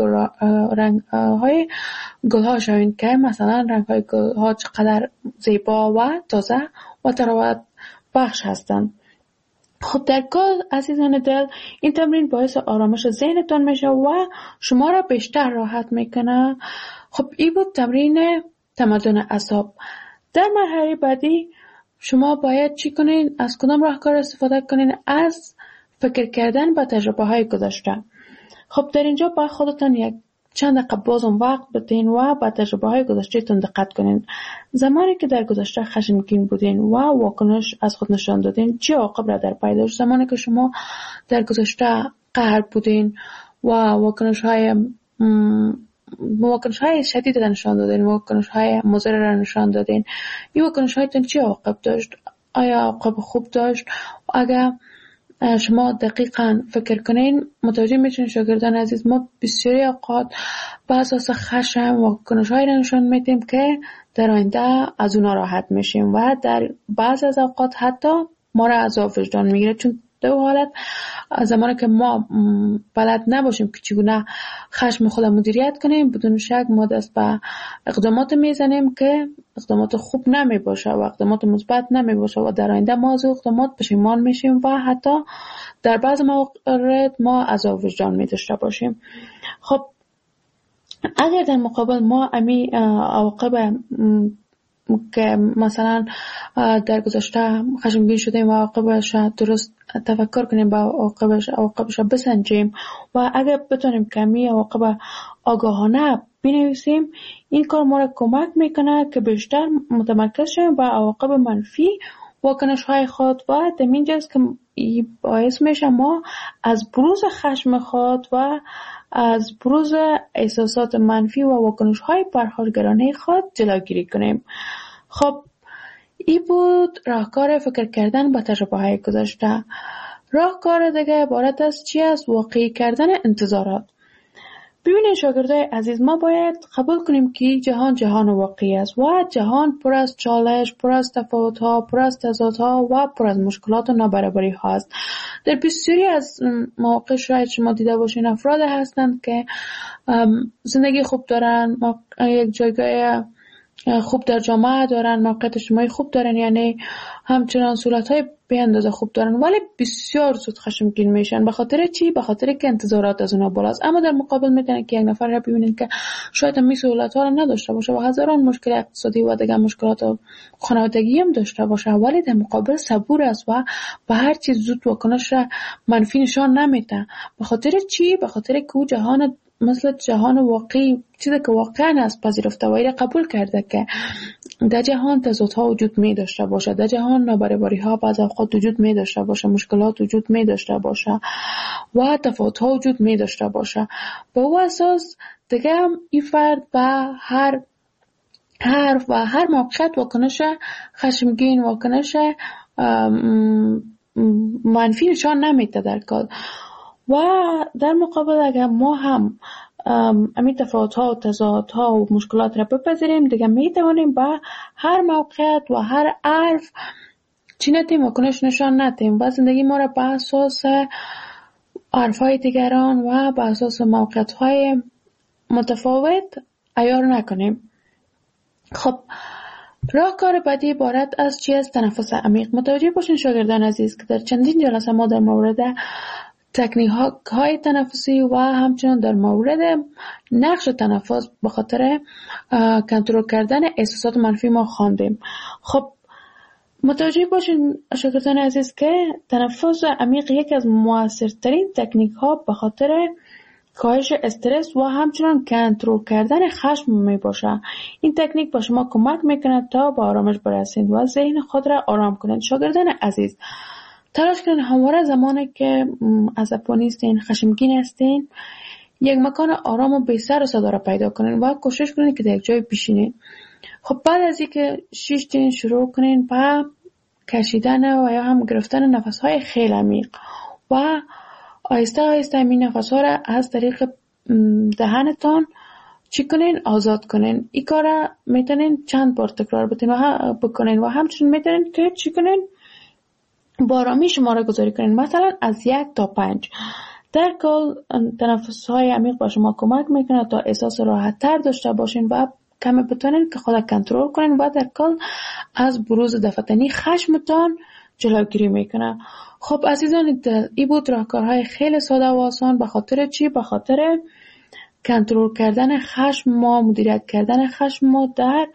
رنگهای گلها شوین که مثلا رنگهای گلها چقدر زیبا و تازه و تراوت بخش هستند. خب در کل عزیزان دل، این تمرین باعث آرامش ذهنتان میشه و شما را بیشتر راحت میکنه. خب این بود تمرین تمدن اعصاب. در مرحله بعدی شما باید چی کنین؟ از کدام راهکار استفاده کنین؟ از فکر کردن به تجربه های گذشته. خب در اینجا با خودتان یک چند دقیقه بازم وقت بدین و به تجربه های گذشته تون دقت کنین. زمانی که در گذشته خشمگین بودین و واکنش از خود نشان دادین چه عواقب را در پی داشت؟ زمانی که شما در گذشته قهر بودین و واکنش های شدید را نشان دادین، واکنش های مضر را نشان دادین، این واکنش هایتون چه عواقب داشت؟ آیا عواقب خوب داشت؟ اگر شما دقیقاً فکر کنین متوجه میشین شاگردان عزیز، ما بسیاری اوقات به اساس خشم و واکنش‌هایی را نشان میدیم که در آینده از اونا راحت میشیم و در بعض از اوقات حتی ما را عذاب وجدان میگیره. چون در حالت زمانی که ما بلد نباشیم که چگونه خشم خود مدیریت کنیم، بدون شک ما دست به اقدامات میزنیم که اقدامات خوب نمی باشه و اقدامات مثبت نمی باشه و در آینده ما از اقدامات پشیمان میشیم و حتی در بعض موارد ما عذاب وجدان می داشته باشیم. خب اگر در مقابل ما امی عواقب که مثلا در گذشته خشمگین شدیم و عواقبش درست تفکر کنیم با عواقبش بسنجیم و اگر بتونیم کمی عواقب آگاهانه بنویسیم، این کار ما را کمک میکنه که بیشتر متمرکز شویم با عواقب منفی واکنش های خود و در اینجاست که باعث میشه ما از بروز خشم خود و از بروز احساسات منفی و واکنش های پرخاشگرانه خود جلوگیری کنیم. خب این بود راهکار فکر کردن با تجربه های گذشته. راهکار دیگه عبارت از چی است؟ واقعی کردن انتظارات. ببینید شاگردای عزیز، ما باید قبول کنیم که جهان واقعی است و جهان پر از چالش، پر از تفاوت‌ها، پر از تضادها و پر از مشکلات و نابرابری‌ها است. در بسیاری از مواقع شاید شما دیده باشین افراد هستند که زندگی خوب دارن، یک جایگاه خوب در جامعه دارن، موقعیت اجتماعی خوب دارن، یعنی همچنان صورت‌های به اندازه خوب دارن، ولی بسیار زود خشمگین میشن. به خاطر چی؟ به خاطر که انتظارات از اونها بالاست. اما در مقابل میتونن که یک نفر را ببینین که شاید هم سهولت‌ها را نداشته باشه و هزاران مشکل اقتصادی و دیگر مشکلات خانوادگی هم داشته باشه، ولی در مقابل صبور است و به هر چیز زود واکنش منفی نشان نمیده. به خاطر چی؟ به خاطر که او جهان مثل جهان واقعی، چیزی که واقعا است پذیرفته و قبول کرده که در جهان تضادها وجود می داشته باشه، در جهان نابرابری‌ها بعض اوقات وجود می داشته باشه، مشکلات وجود می داشته باشه و تفاوت‌ها وجود می داشته باشه. به او اساس دیگه این فرد به هر موقعیت واکنش خشمگین، واکنش منفی نشان نمیده در کار. و در مقابل اگر ما هم امی تفاوت‌ها و تضادها و مشکلات را بپذیریم، دیگه میتوانیم با هر موقعیت و هر حرف چی نتیم واکنش نشان ندیم و زندگی ما را به اساس حرفهای دیگران و به اساس موقعیت‌های متفاوت عیار نکنیم. خب راهکار بعدی عبارت از چی است؟ تنفس عمیق. متوجه باشین شاگردان عزیز که در چندین جلسه ما در مورد تکنیک های تنفسی و همچنان در مورد نقش تنفس به خاطر کنترل کردن احساسات منفی ما خواندیم. خب متوجه باشین شاگردان عزیز که تنفس عمیق یکی از موثرترین تکنیک ها به خاطر کاهش استرس و همچنان کنترل کردن خشم می باشه. این تکنیک با شما کمک میکنه تا به آرامش برسید و ذهن خود را آرام کنید. شاگردان عزیز تلاش کنید همواره زمانی که عصبانی هستین، خشمگین هستین، یک مکان آرام و بی سر و صدا را پیدا کنید و کوشش کنید که در یک جای بشینید. خب بعد از اینکه شیشتین شروع کنید با کشیدن و یا هم گرفتن نفس‌های خیلی عمیق و آهسته آهسته این نفس‌ها را از طریق دهنتان چی کنین؟ آزاد کنین. این کار را میتونین چند بار تکرار بکنین و همچنین میتونین که چی کنین؟ با آرامی شماره گذاری کنین، مثلا از 1 تا 5. در کل تنفس‌های عمیق با شما کمک میکنه تا احساس راحت تر داشته باشین و کمی بتونین که خود کنترل کنین و در کل از بروز دفتنی خشمتان جلوگیری میکنه. خب عزیزان این بود راهکارهای خیلی ساده و آسان. به خاطر چی؟ به خاطر کنترل کردن خشم ما، مدیریت کردن خشم ما در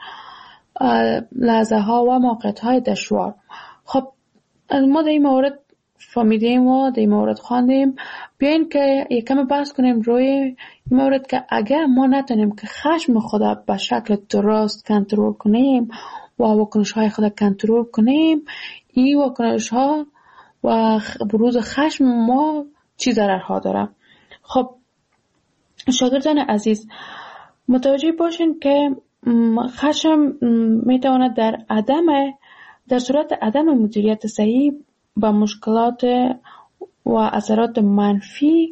لحظه ها و موقعیت های دشوار. خب ما در این مورد فهمیدیم و در این مورد خواندیم. بیاین که یکم بحث کنیم روی این مورد که اگر ما نتونیم که خشم خدا به شکل درست کنترل کنیم و واکنش های خدا کنترل کنیم، این واکنش ها و بروز خشم ما چی ضررها داره. خب شاگردان عزیز متوجه باشین که خشم میتواند در صورت عدم مدیریت صحیح با مشکلات و اثرات منفی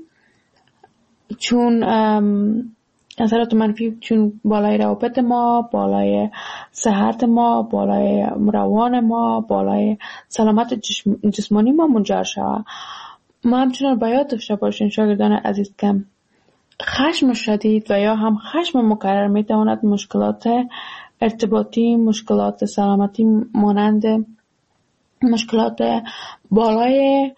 چون بالای روابط ما، بالای صحت ما، بالای روان ما، بالای سلامت جسمانی ما منجر شود. ما همچنان باید داشته باشین شاگردان عزیز که خشم شدید و یا هم خشم مکرر میتواند مشکلات ارتباطی، مشکلات سلامتی مانند مشکلات بالای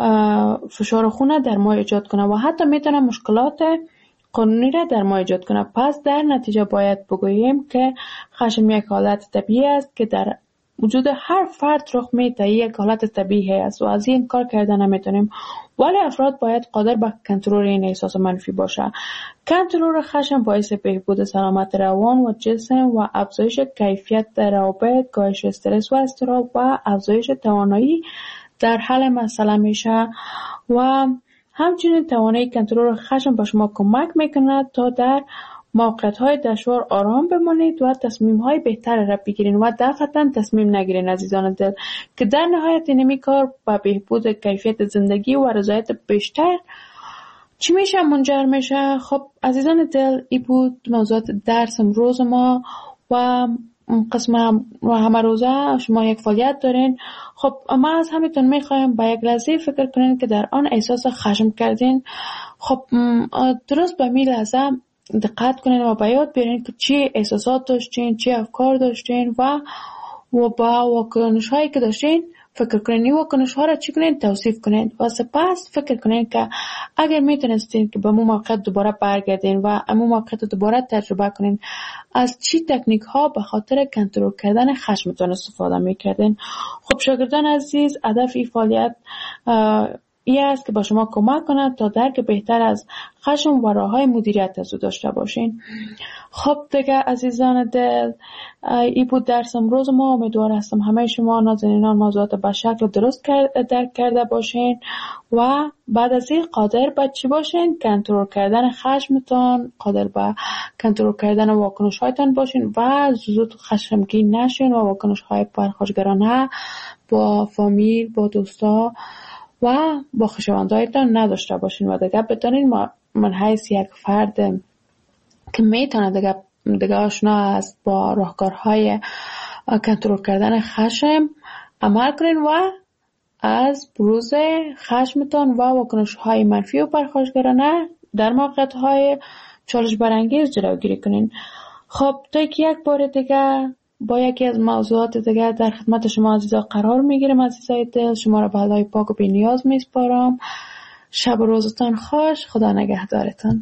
فشار خون در ما ایجاد کنه و حتی میتونه مشکلات قانونی را در ما ایجاد کنه. پس در نتیجه باید بگوییم که خشم یک حالت طبیعی است که در وجود هر فرد رخ میده، یک حالت طبیعی است و از این کار کردن نمیتونیم، ولی افراد باید قادر به کنترل این احساس منفی باشه. کنترل خشم باعث بهبود سلامت روان و جسم و افزایش کیفیت روابط، کاهش استرس و اضطراب و افزایش توانایی در حل مسئله میشه و همچنین توانایی کنترل خشم به شما کمک میکنه تا در موقعیت‌های دشوار آرام بمانید و تصمیم‌های بهتر را بگیرین و دفعتاً تصمیم نگیرین عزیزان دل، که در نهایت اینمی کار به بهبود کیفیت زندگی و رضایت بیشتر چی میشه؟ منجر میشه. خب عزیزان دل این بود موضوعات درس امروز ما و قسم همه روزه شما یک فعالیت دارین. خب ما از همتون میخوایم با یک لحظه فکر کنین که در آن احساس خشم کردین. خب درست به می لحظه دقت کنین و به یاد بیارین که چی احساسات داشتین، چی افکار داشتین و با واکنش هایی که داشتین فکر کنین. این واکنش ها را چی کنین؟ توصیف کنین و سپس فکر کنین که اگر میتونستین که به مو موقعیت دوباره برگردین و امو موقعیت دوباره تجربه کنین، از چی تکنیک ها به خاطر کنترل کردن خشمتون استفاده میکردین. خب شاگردان عزیز، هدف این فعالیت این است که با شما کمک کند تا درک بهتر از خشم و راه‌های مدیریت از او داشته باشین. خب دیگه عزیزان دل، این بود درس امروز ما. امیدوار هستم همه شما نازنینان موضوعات به شکل درست درک کرده باشین و بعد از این قادر به چی باشین؟ کنترل کردن خشمتان، قادر به کنترل کردن واکنش هایتان باشین و زود خشمگین نشین و واکنش های پرخاشگرانه با فامیل، با دوستا و با خویشاوندایتان نداشته باشین و دیگه بتونین من حیث یک فرد که میتونه دیگه آشنا است با راهکارهای کنترل کردن خشم عمل کنین و از بروز خشمتان و واکنش‌های منفی و پرخاشگرانه در موقعیت‌های چالش برانگیز جلوگیری کنین. خب تا که یک بار دیگه با یکی از موضوعات دیگه در خدمت شما عزیزا قرار میگیرم. عزیزای دل، شما را به الله پاک و بی‌نیاز میسپارم. شب و روزتان خوش. خدا نگهدارتان.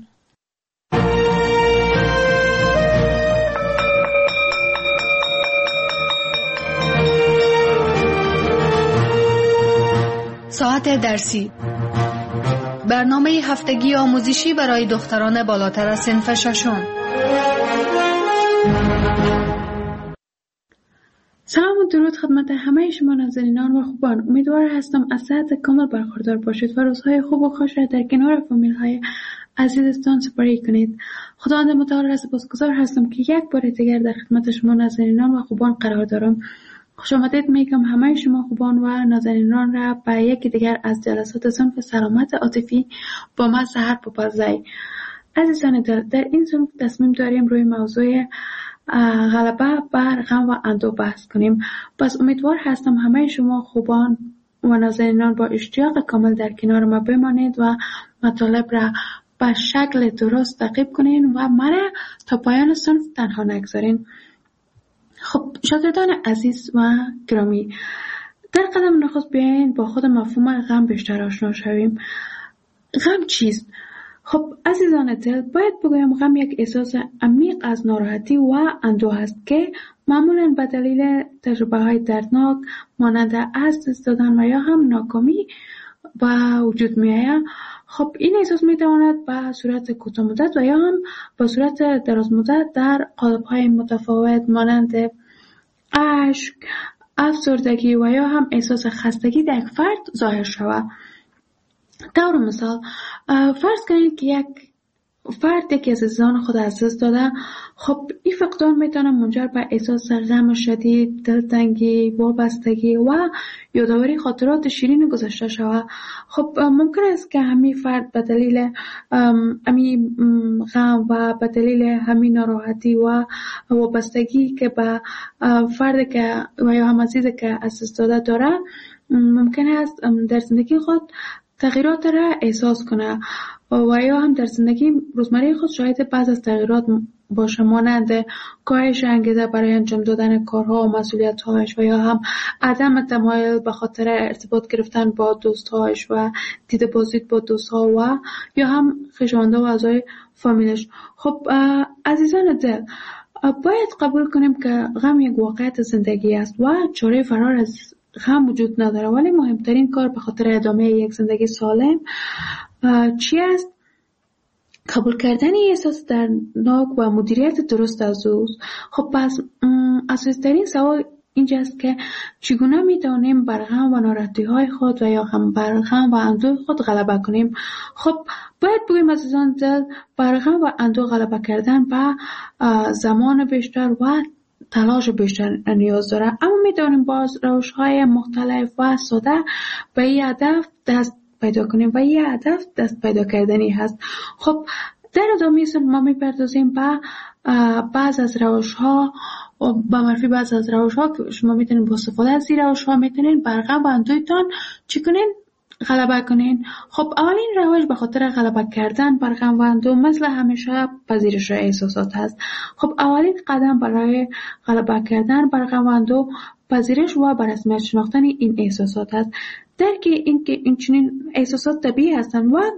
ساعت درسی، برنامه هفتگی آموزشی برای دختران بالاتر از صنف ششم. سلام و درود خدمت همه شما نازنینان و خوبان. امیدوار هستم از صحت کامل برخوردار باشید و روزهای خوب و خوش را در کنار فامیل های عزیزتان سپری کنید. خداوند متعال را سپاسگزار هستم که یک بار دیگر در خدمت شما نازنینان و خوبان قرار دارم. خوش آمدید میگم همه شما خوبان و نازنینان را به یکی دیگر از جلسات صنف سلامت عاطفی با من سحر پوپزی. عزیزان دل، در این صنف تصمیم داریم روی موضوع غلبه بر غم و اندوه بحث کنیم. پس امیدوار هستم همه شما خوبان و نازنینان با اشتیاق کامل در کنار ما بمانید و مطالب را به شکل درست تعقیب کنین و مرا تا پایان صنف تنها نگذارین. خب شاگردان عزیز و گرامی، در قدم نخست بیاین با خود مفهوم غم بیشتر آشنا شویم. غم چیست؟ خب عزیزان دل، باید بگویم غم یک احساس عمیق از ناراحتی و اندوه است که معمولاً به دلیل تجربه های دردناک مانند از دست دادن و یا هم ناکامی به وجود می آید. خب این احساس می تواند به صورت کوتاه مدت و یا هم به صورت دراز مدت در قالب های متفاوت مانند اشک، افسردگی و یا هم احساس خستگی در یک فرد ظاهر شود. طور مثال فرض کنید که یک فرد یکی از عزیزان خود از دست داده. خب این فقدان میتونه منجر به احساس غم شدید، دلتنگی، وابستگی و یادآوری خاطرات شیرین گذشته شود. خب ممکن است که همین فرد به دلیل همین غم و به دلیل همین ناراحتی و وابستگی که به فرد که و یا هم عزیزی که از دست داده داره، ممکن است در زندگی خود تغییرات را احساس کنه و یا هم در زندگی روزمره خود شاهد بعض از تغییرات باشه، مانند کاهش انگیزه برای انجام دادن کارها و مسئولیت‌هایش و یا هم عدم تمایل به خاطر ارتباط گرفتن با دوست‌هایش و دیده بازدید با دوست‌ها و یا هم خویشاوندان و اعضای فامیلش. خب عزیزان دل، باید قبول کنیم که غم یک واقعیت زندگی است و چاره فرار از غم وجود نداره، ولی مهمترین کار به خاطر ادامه یک زندگی سالم چی است؟ قبول کردن احساس دردناک و مدیریت درست از او. خب پس اساسی‌ترین سوال اینجاست که چگونه میتونیم بر غم و ناراحتی‌های خود و یا هم بر غم و اندوه خود غلبه کنیم. خب باید بگویم عزیزان دل، بر غم و اندوه غلبه کردن به زمان بیشتر و تلاش بیشتر نیاز داره، اما میتونیم با روش‌های مختلف و ساده به این هدف دست پیدا کنیم و این هدف دست پیدا کردنی هست. خب در ادامه ما میپردازیم به بعض از روش‌ها و به معرفی بعض از روش‌ها که شما میتونین با استفاده از این روش‌ها میتونین بر غم و اندوهتان چی کنین؟ غلبه کنین. خب اولین روش به خاطر غلبه کردن بر غم و اندوه مثل همیشه پذیرش احساسات هست. خب اولین قدم برای غلبه کردن بر غم و اندوه پذیرش و به رسمیت شناختن این احساسات هست. درک اینکه این چنین احساسات طبیعی هستند و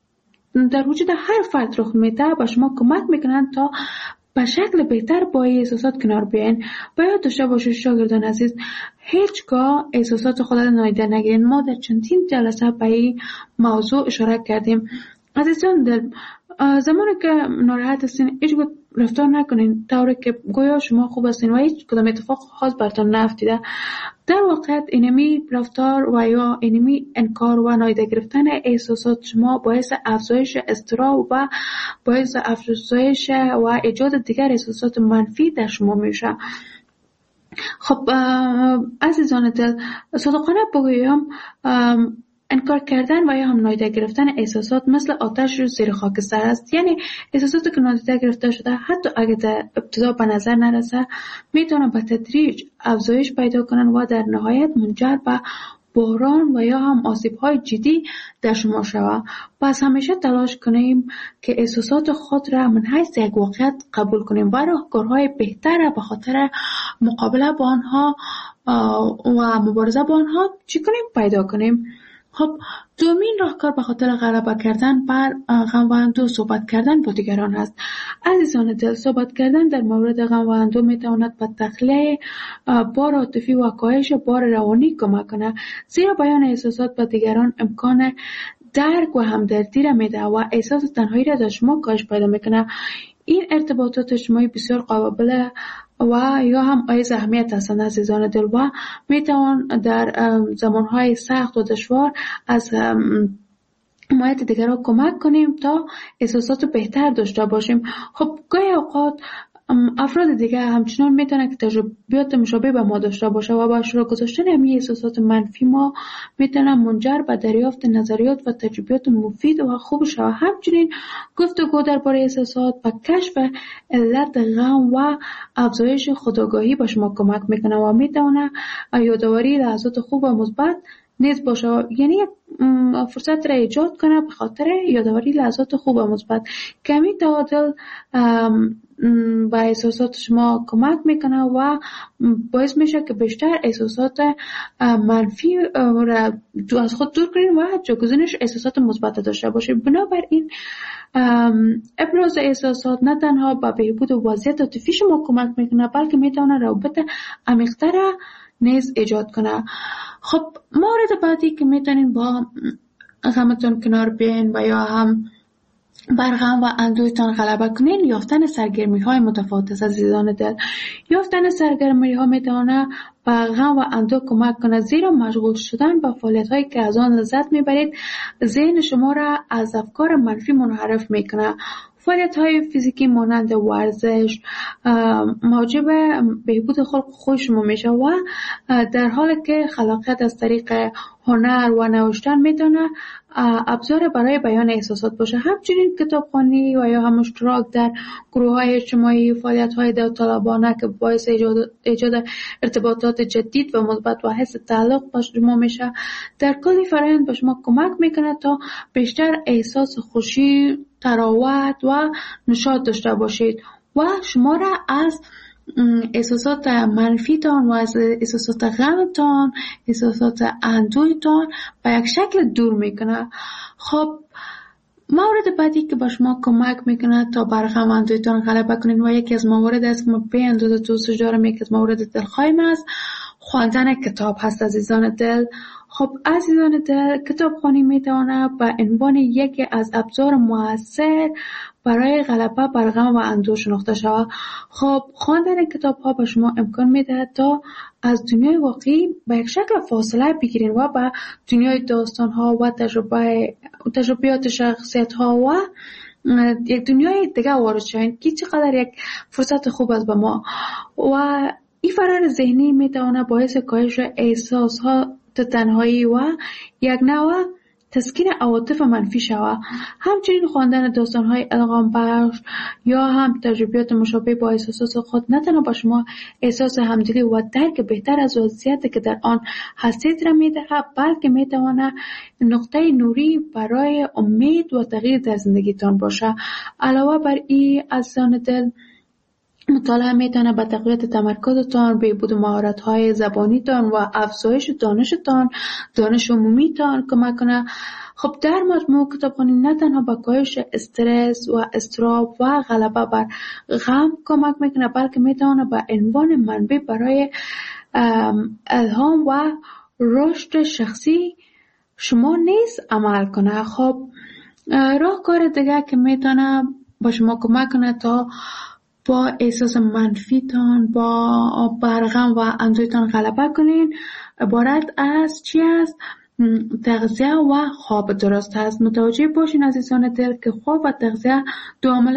در وجود هر فرد رخ میده به شما کمک میکنند تا به شکل بهتر با احساسات کنار بیاین. باید داشته باشید شاگردان عزیز، هیچگاه احساسات خود را نادیده نگیرین. ما در چندین جلسه به این موضوع اشاره کردیم. عزیزان دل، زمانی که ناراحت هستین هیچ رفتار نکنین طوری که گویا شما خوب هستین و هیچ کدام اتفاق خاص براتون نیفتیده. در واقع اینمی رفتار و یا اینمی انکار و نادیده گرفتن احساسات شما باعث افزایش اضطراب و باعث افزایش و ایجاد دیگر احساسات منفی در شما میشه. خب عزیزان دل، صادقانه بگویم انکار کردن و یا هم نادیده گرفتن احساسات مثل آتش رو زیر خاکستر است. یعنی احساساتی که نادیده گرفته شده حتی اگه در ابتدا به نظر نرسه میتونن به تدریج افزایش پیدا کنن و در نهایت منجر به بحران و یا هم آسیب‌های جدی در شما شود. پس همیشه تلاش کنیم که احساسات خود را من حیث یک واقعیت قبول کنیم و راهکارهای بهتر به خاطر مقابله با آنها و مبارزه با آنها چی کنیم پیدا کنیم. خب دومین راهکار به خاطر غلبه کردن بر غم و اندوه صحبت کردن با دیگران است. عزیزان دل، صحبت کردن در مورد غم و اندوه میتواند به تخلیه بار عاطفی و کاهش بار روانی کمک کنه، زیرا بیان احساسات به دیگران امکان درک و همدردی را میده و احساس تنهایی را در شما کاهش پیدا میکنه. این ارتباطات اجتماعی بسیار قابل و یا هم ایز اهمیت هستند عزیزان دل و میتوان در زمانهای سخت و دشوار از حمایت دیگران کمک کنیم تا احساسات بهتر داشته باشیم. خب گاهی اوقات افراد دیگه همچنان میتونه که تجربیات مشابه به ما داشته باشه و با اشتراک گذاشتن همین احساسات منفی ما میتونه منجر به دریافت نظریات و تجربیات مفید و خوب شود. همچنین گفتگو درباره احساسات و کشف علت غم و افزایش خودآگاهی به شما کمک میکنه و میتونه یادآوری لحظات خوب و مثبت نیز باشه، یعنی فرصت را ایجاد کنه به خاطر یادآوری لحظات خوب و مثبت. کمی تعادل با احساسات شما کمک میکنه و باعث میشه که بیشتر احساسات منفی را از خود دور کنید و جایگزینش احساسات مثبت داشته باشید. بنابراین ابراز احساسات نه تنها به بهبود وضعیت عاطفی شما کمک میکنه بلکه میتونه روابط عمیق‌تر نیز ایجاد کنه. خب مورد بعدی که میتونین با غمتون کنار بیاین و یا هم بر غم و اندوهتان غلبه کنین، یافتن سرگرمی‌های متفاوت است عزیزان دل. یافتن سرگرمی‌ها میتونه به غم و اندوه کمک کنه، زیرا مشغول شدن با فعالیت‌هایی که از آن لذت میبرید ذهن شما را از افکار منفی منحرف میکنه. فعالیت‌های فیزیکی مانند ورزش موجب بهبود خلق خود شما میشه و در حالی که خلاقیت از طریق هنر و نوشتن میتونه ابزار برای بیان احساسات باشه. همچنین کتابخوانی و یا هم اشتراک در گروه‌های اجتماعی، فعالیت‌های داوطلبانه که باعث ایجاد ارتباطات جدید و مثبت و حس تعلق با شما میشه، در کل فرآیند به شما کمک میکنه تا بیشتر احساس خوشی، تراوت و نشاط داشته باشید و شما را از احساسات منفیتان و از احساسات غمتان، احساسات اندوهتان به یک شکل دور میکنه. خب مورد بعدی که با شما کمک میکنه تا بر غم و اندوهتان غلبه کنین و یکی از موارد است که ما به اندازه دوستش دارم، یکی از موارد دلخواهیم است، خواندن کتاب هست عزیزان دل. خب عزیزان دل، کتابخوانی میتونه به عنوان یکی از ابزار مؤثر برای غلبه بر غم و اندوه شناخته شود. خب خواندن کتاب ها به شما امکان میده تا از دنیای واقعی به یک شکل فاصله بگیرین و به دنیای داستان ها و تجربیات شخصیت ها و یک دنیای دیگه وارد شوین که چقدر یک فرصت خوب است به ما. و این فرار ذهنی میتونه باعث کاهش احساس ها تنهایی و یک نوع تسکین عواطف منفی شود. همچنین خواندن داستان‌های الهام بخش یا هم تجربیات مشابه با احساسات خود نه تنها به شما احساس همدلی و درک بهتر از وضعیتی که در آن هستید را می‌دهد، بلکه می‌تواند نقطه نوری برای امید و تغییر در زندگیتان باشه. علاوه بر این عزیزان دل، مطالعه میتونه به تقویت تمرکزتان، بهبود مهارت‌های زبانیتان و افزایش دانشتان، دانش عمومیتان کمک کنه. خب در مجموع کتابخوانی نه تنها به کاهش استرس و اضطراب و غلبه بر غم کمک میکنه، بلکه میتونه به عنوان منبع برای الهام و رشد شخصی شما نیز عمل کنه. خب راهکار دیگه که میتونه با شما کمک کنه تا با احساس منفیتان، با برغم و اندوهتان غلبه کنین، عبارت از چی است؟ تغذیه و خواب درست هست. متوجه باشین عزیزان دل که خواب و تغذیه دو عامل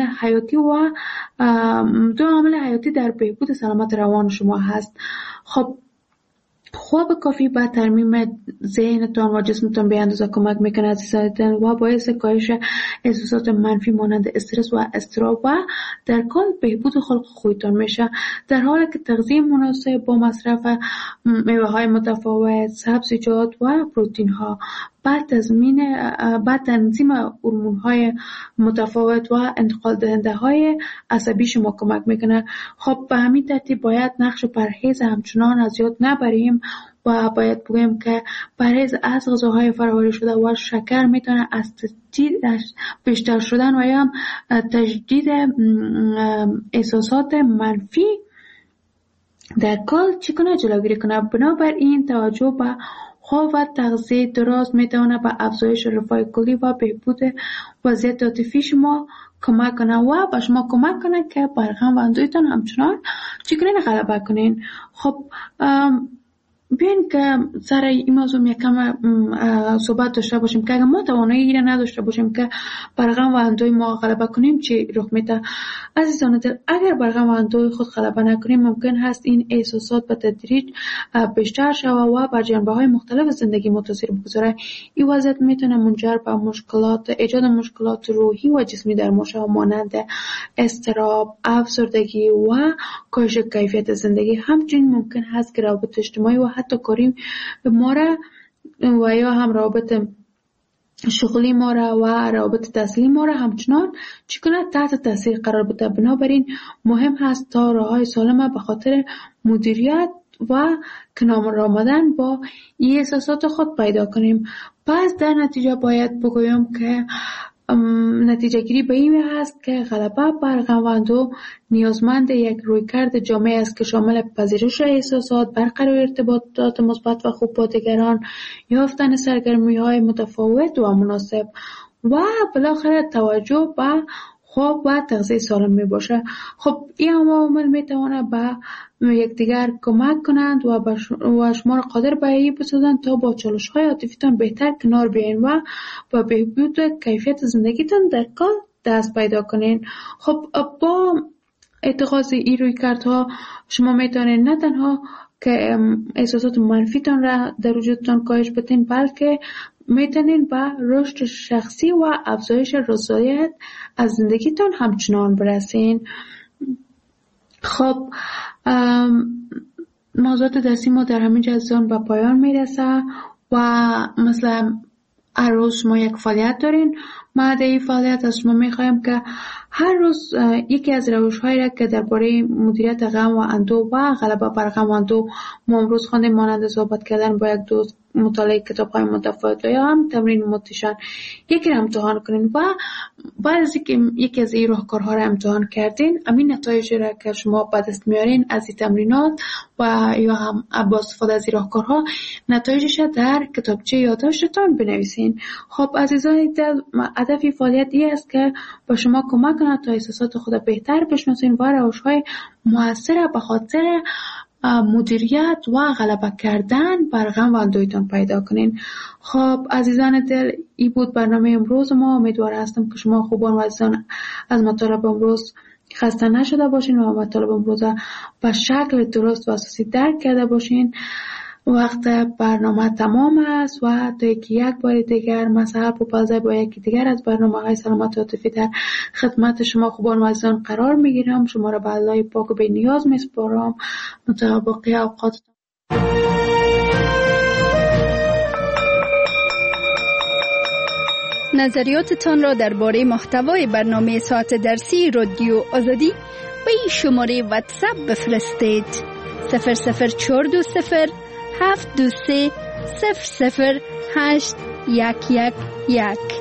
حیاتی در بهبود سلامت روان شما هست. خب خواب کافی به ترمیم ذهنتان و جسمتان به اندازه کمک میکنه عزیزان و باعث کاهش احساسات منفی مانند استرس و اضطراب و در کل بهبود خلق خودتان میشه. در حالی که تغذیه مناسب با مصرف میوه های متفاوت، سبزیجات و پروتئین ها بعد تنظیم هورمون های متفاوت و انتقال دهنده های عصبی شما کمک میکنه. خب به همین ترتیب باید نقش پرهیز همچنان از یاد نبریم و باید بگویم که پرهیز از غذاهای فرآوری شده و شکر میتونه از بیشتر شدن و یا تجدید احساسات منفی در کل چی کنه جلوگیری کنه. بنابراین توجه به خواب و تغذیه درست میتونه به افزایش رفاه کلی و بهبود وضعیت عاطفی شما کمک کنه و به شما کمک کنه که بر غم و اندوهتان همچنان چگونه غلبه کنین. خب بیاین که سر این موضوع یکم صحبت داشته باشیم که اگر ما توانایی را نداشته باشیم که بر غم و اندوه ما غلبه کنیم چی رخ میده. عزیزان دل، اگر بر غم و اندوه خود غلبه نکنیم ممکن هست این احساسات به تدریج بیشتر شود و بر جنبه های مختلف زندگی ما تاثیر بگذاره. این وضعیت میتونه منجر به ایجاد مشکلات روحی و جسمی در ما شود مانند اضطراب، افسردگی و کاهش کیفیت زندگی. همچنین ممکن هست که روابط اجتماعی و حتی کاری ما را و یا هم روابط شغلی ما را و روابط تحصیلی ما را همچنان چگونه تحت تاثیر قرار بده. بنابراین مهم هست تا راههای سالم به خاطر مدیریت و کنار آمدن با این احساسات خود پیدا کنیم. پس در نتیجه باید بگویم که نتیجه گیری به این هست که غلبه بر غم و اندوه نیازمند یک رویکرد جامع است که شامل پذیرش احساسات، برقراری ارتباطات مثبت و خوب با دیگران، یافتن سرگرمی‌های متفاوت و مناسب و بالاخره توجه به خواب و تغذیه سالم می باشه. خب این عوامل می تواند به یکدیگر کمک کنند و شما را قادر به این بسازند تا با چالش‌های عاطفیتان بهتر کنار بیاین و با بهبود کیفیت زندگیتان در کل دست پیدا کنین. خب با اتخاذ این رویکردها شما میتونید نه تنها که احساسات منفیتان را در وجودتان کاهش بدین بلکه میتونین به رشد شخصی و افزایش رضایت از زندگیتان همچنان برسین. خب موضوعات درسی ما در همین جزان به پایان میرسه و مثلا هر روز شما یک فعالیت دارین. ما در این فعالیت از شما میخوایم که هر روز یکی از روش‌هایی را که درباره مدیریت غم و اندوه و غلبه بر غم و اندوه ما امروز خواندیم مانند صحبت کردن با یک دوست، مطالعه کتاب‌های متفاوت یا هم تمرین موتیشن یکی را امتحان کنین و بعد از اینکه یکی از این راهکارها را امتحان کردین همین نتایج را که شما به دست میارین از این تمرینات و یا هم با استفاده از این راهکارها نتایجش در کتابچه یادداشتتان بنویسین. خب عزیزان دل، هدف فعالیت این است که با شما کمک کنه تا احساسات خود بهتر بشناسین و روش‌های مؤثر به خاطر مدیریت و غلبه کردن بر غم و اندوهتان پیدا کنین. خب عزیزان دل، این بود برنامه امروز ما. امیدوار هستم که شما خوبان و عزیزان از مطالب امروز خسته نشده باشین و مطالب امروز به شکل درست و اساسی درک کرده باشین. وقت برنامه تمام است و تا یک بار دیگر مسئله پوپازه با یکی دیگر از برنامه‌های سلامت عاطفی در خدمت شما خوبان و عزیزان قرار میگیرم. شما را به الله پاک و به نیاز میسپارم. مطابق اوقاتتان. نظریاتتان را درباره محتوای برنامه ساعت درسی رادیو آزادی به این شماره واتساپ بفرستید: 00420 723 008 111.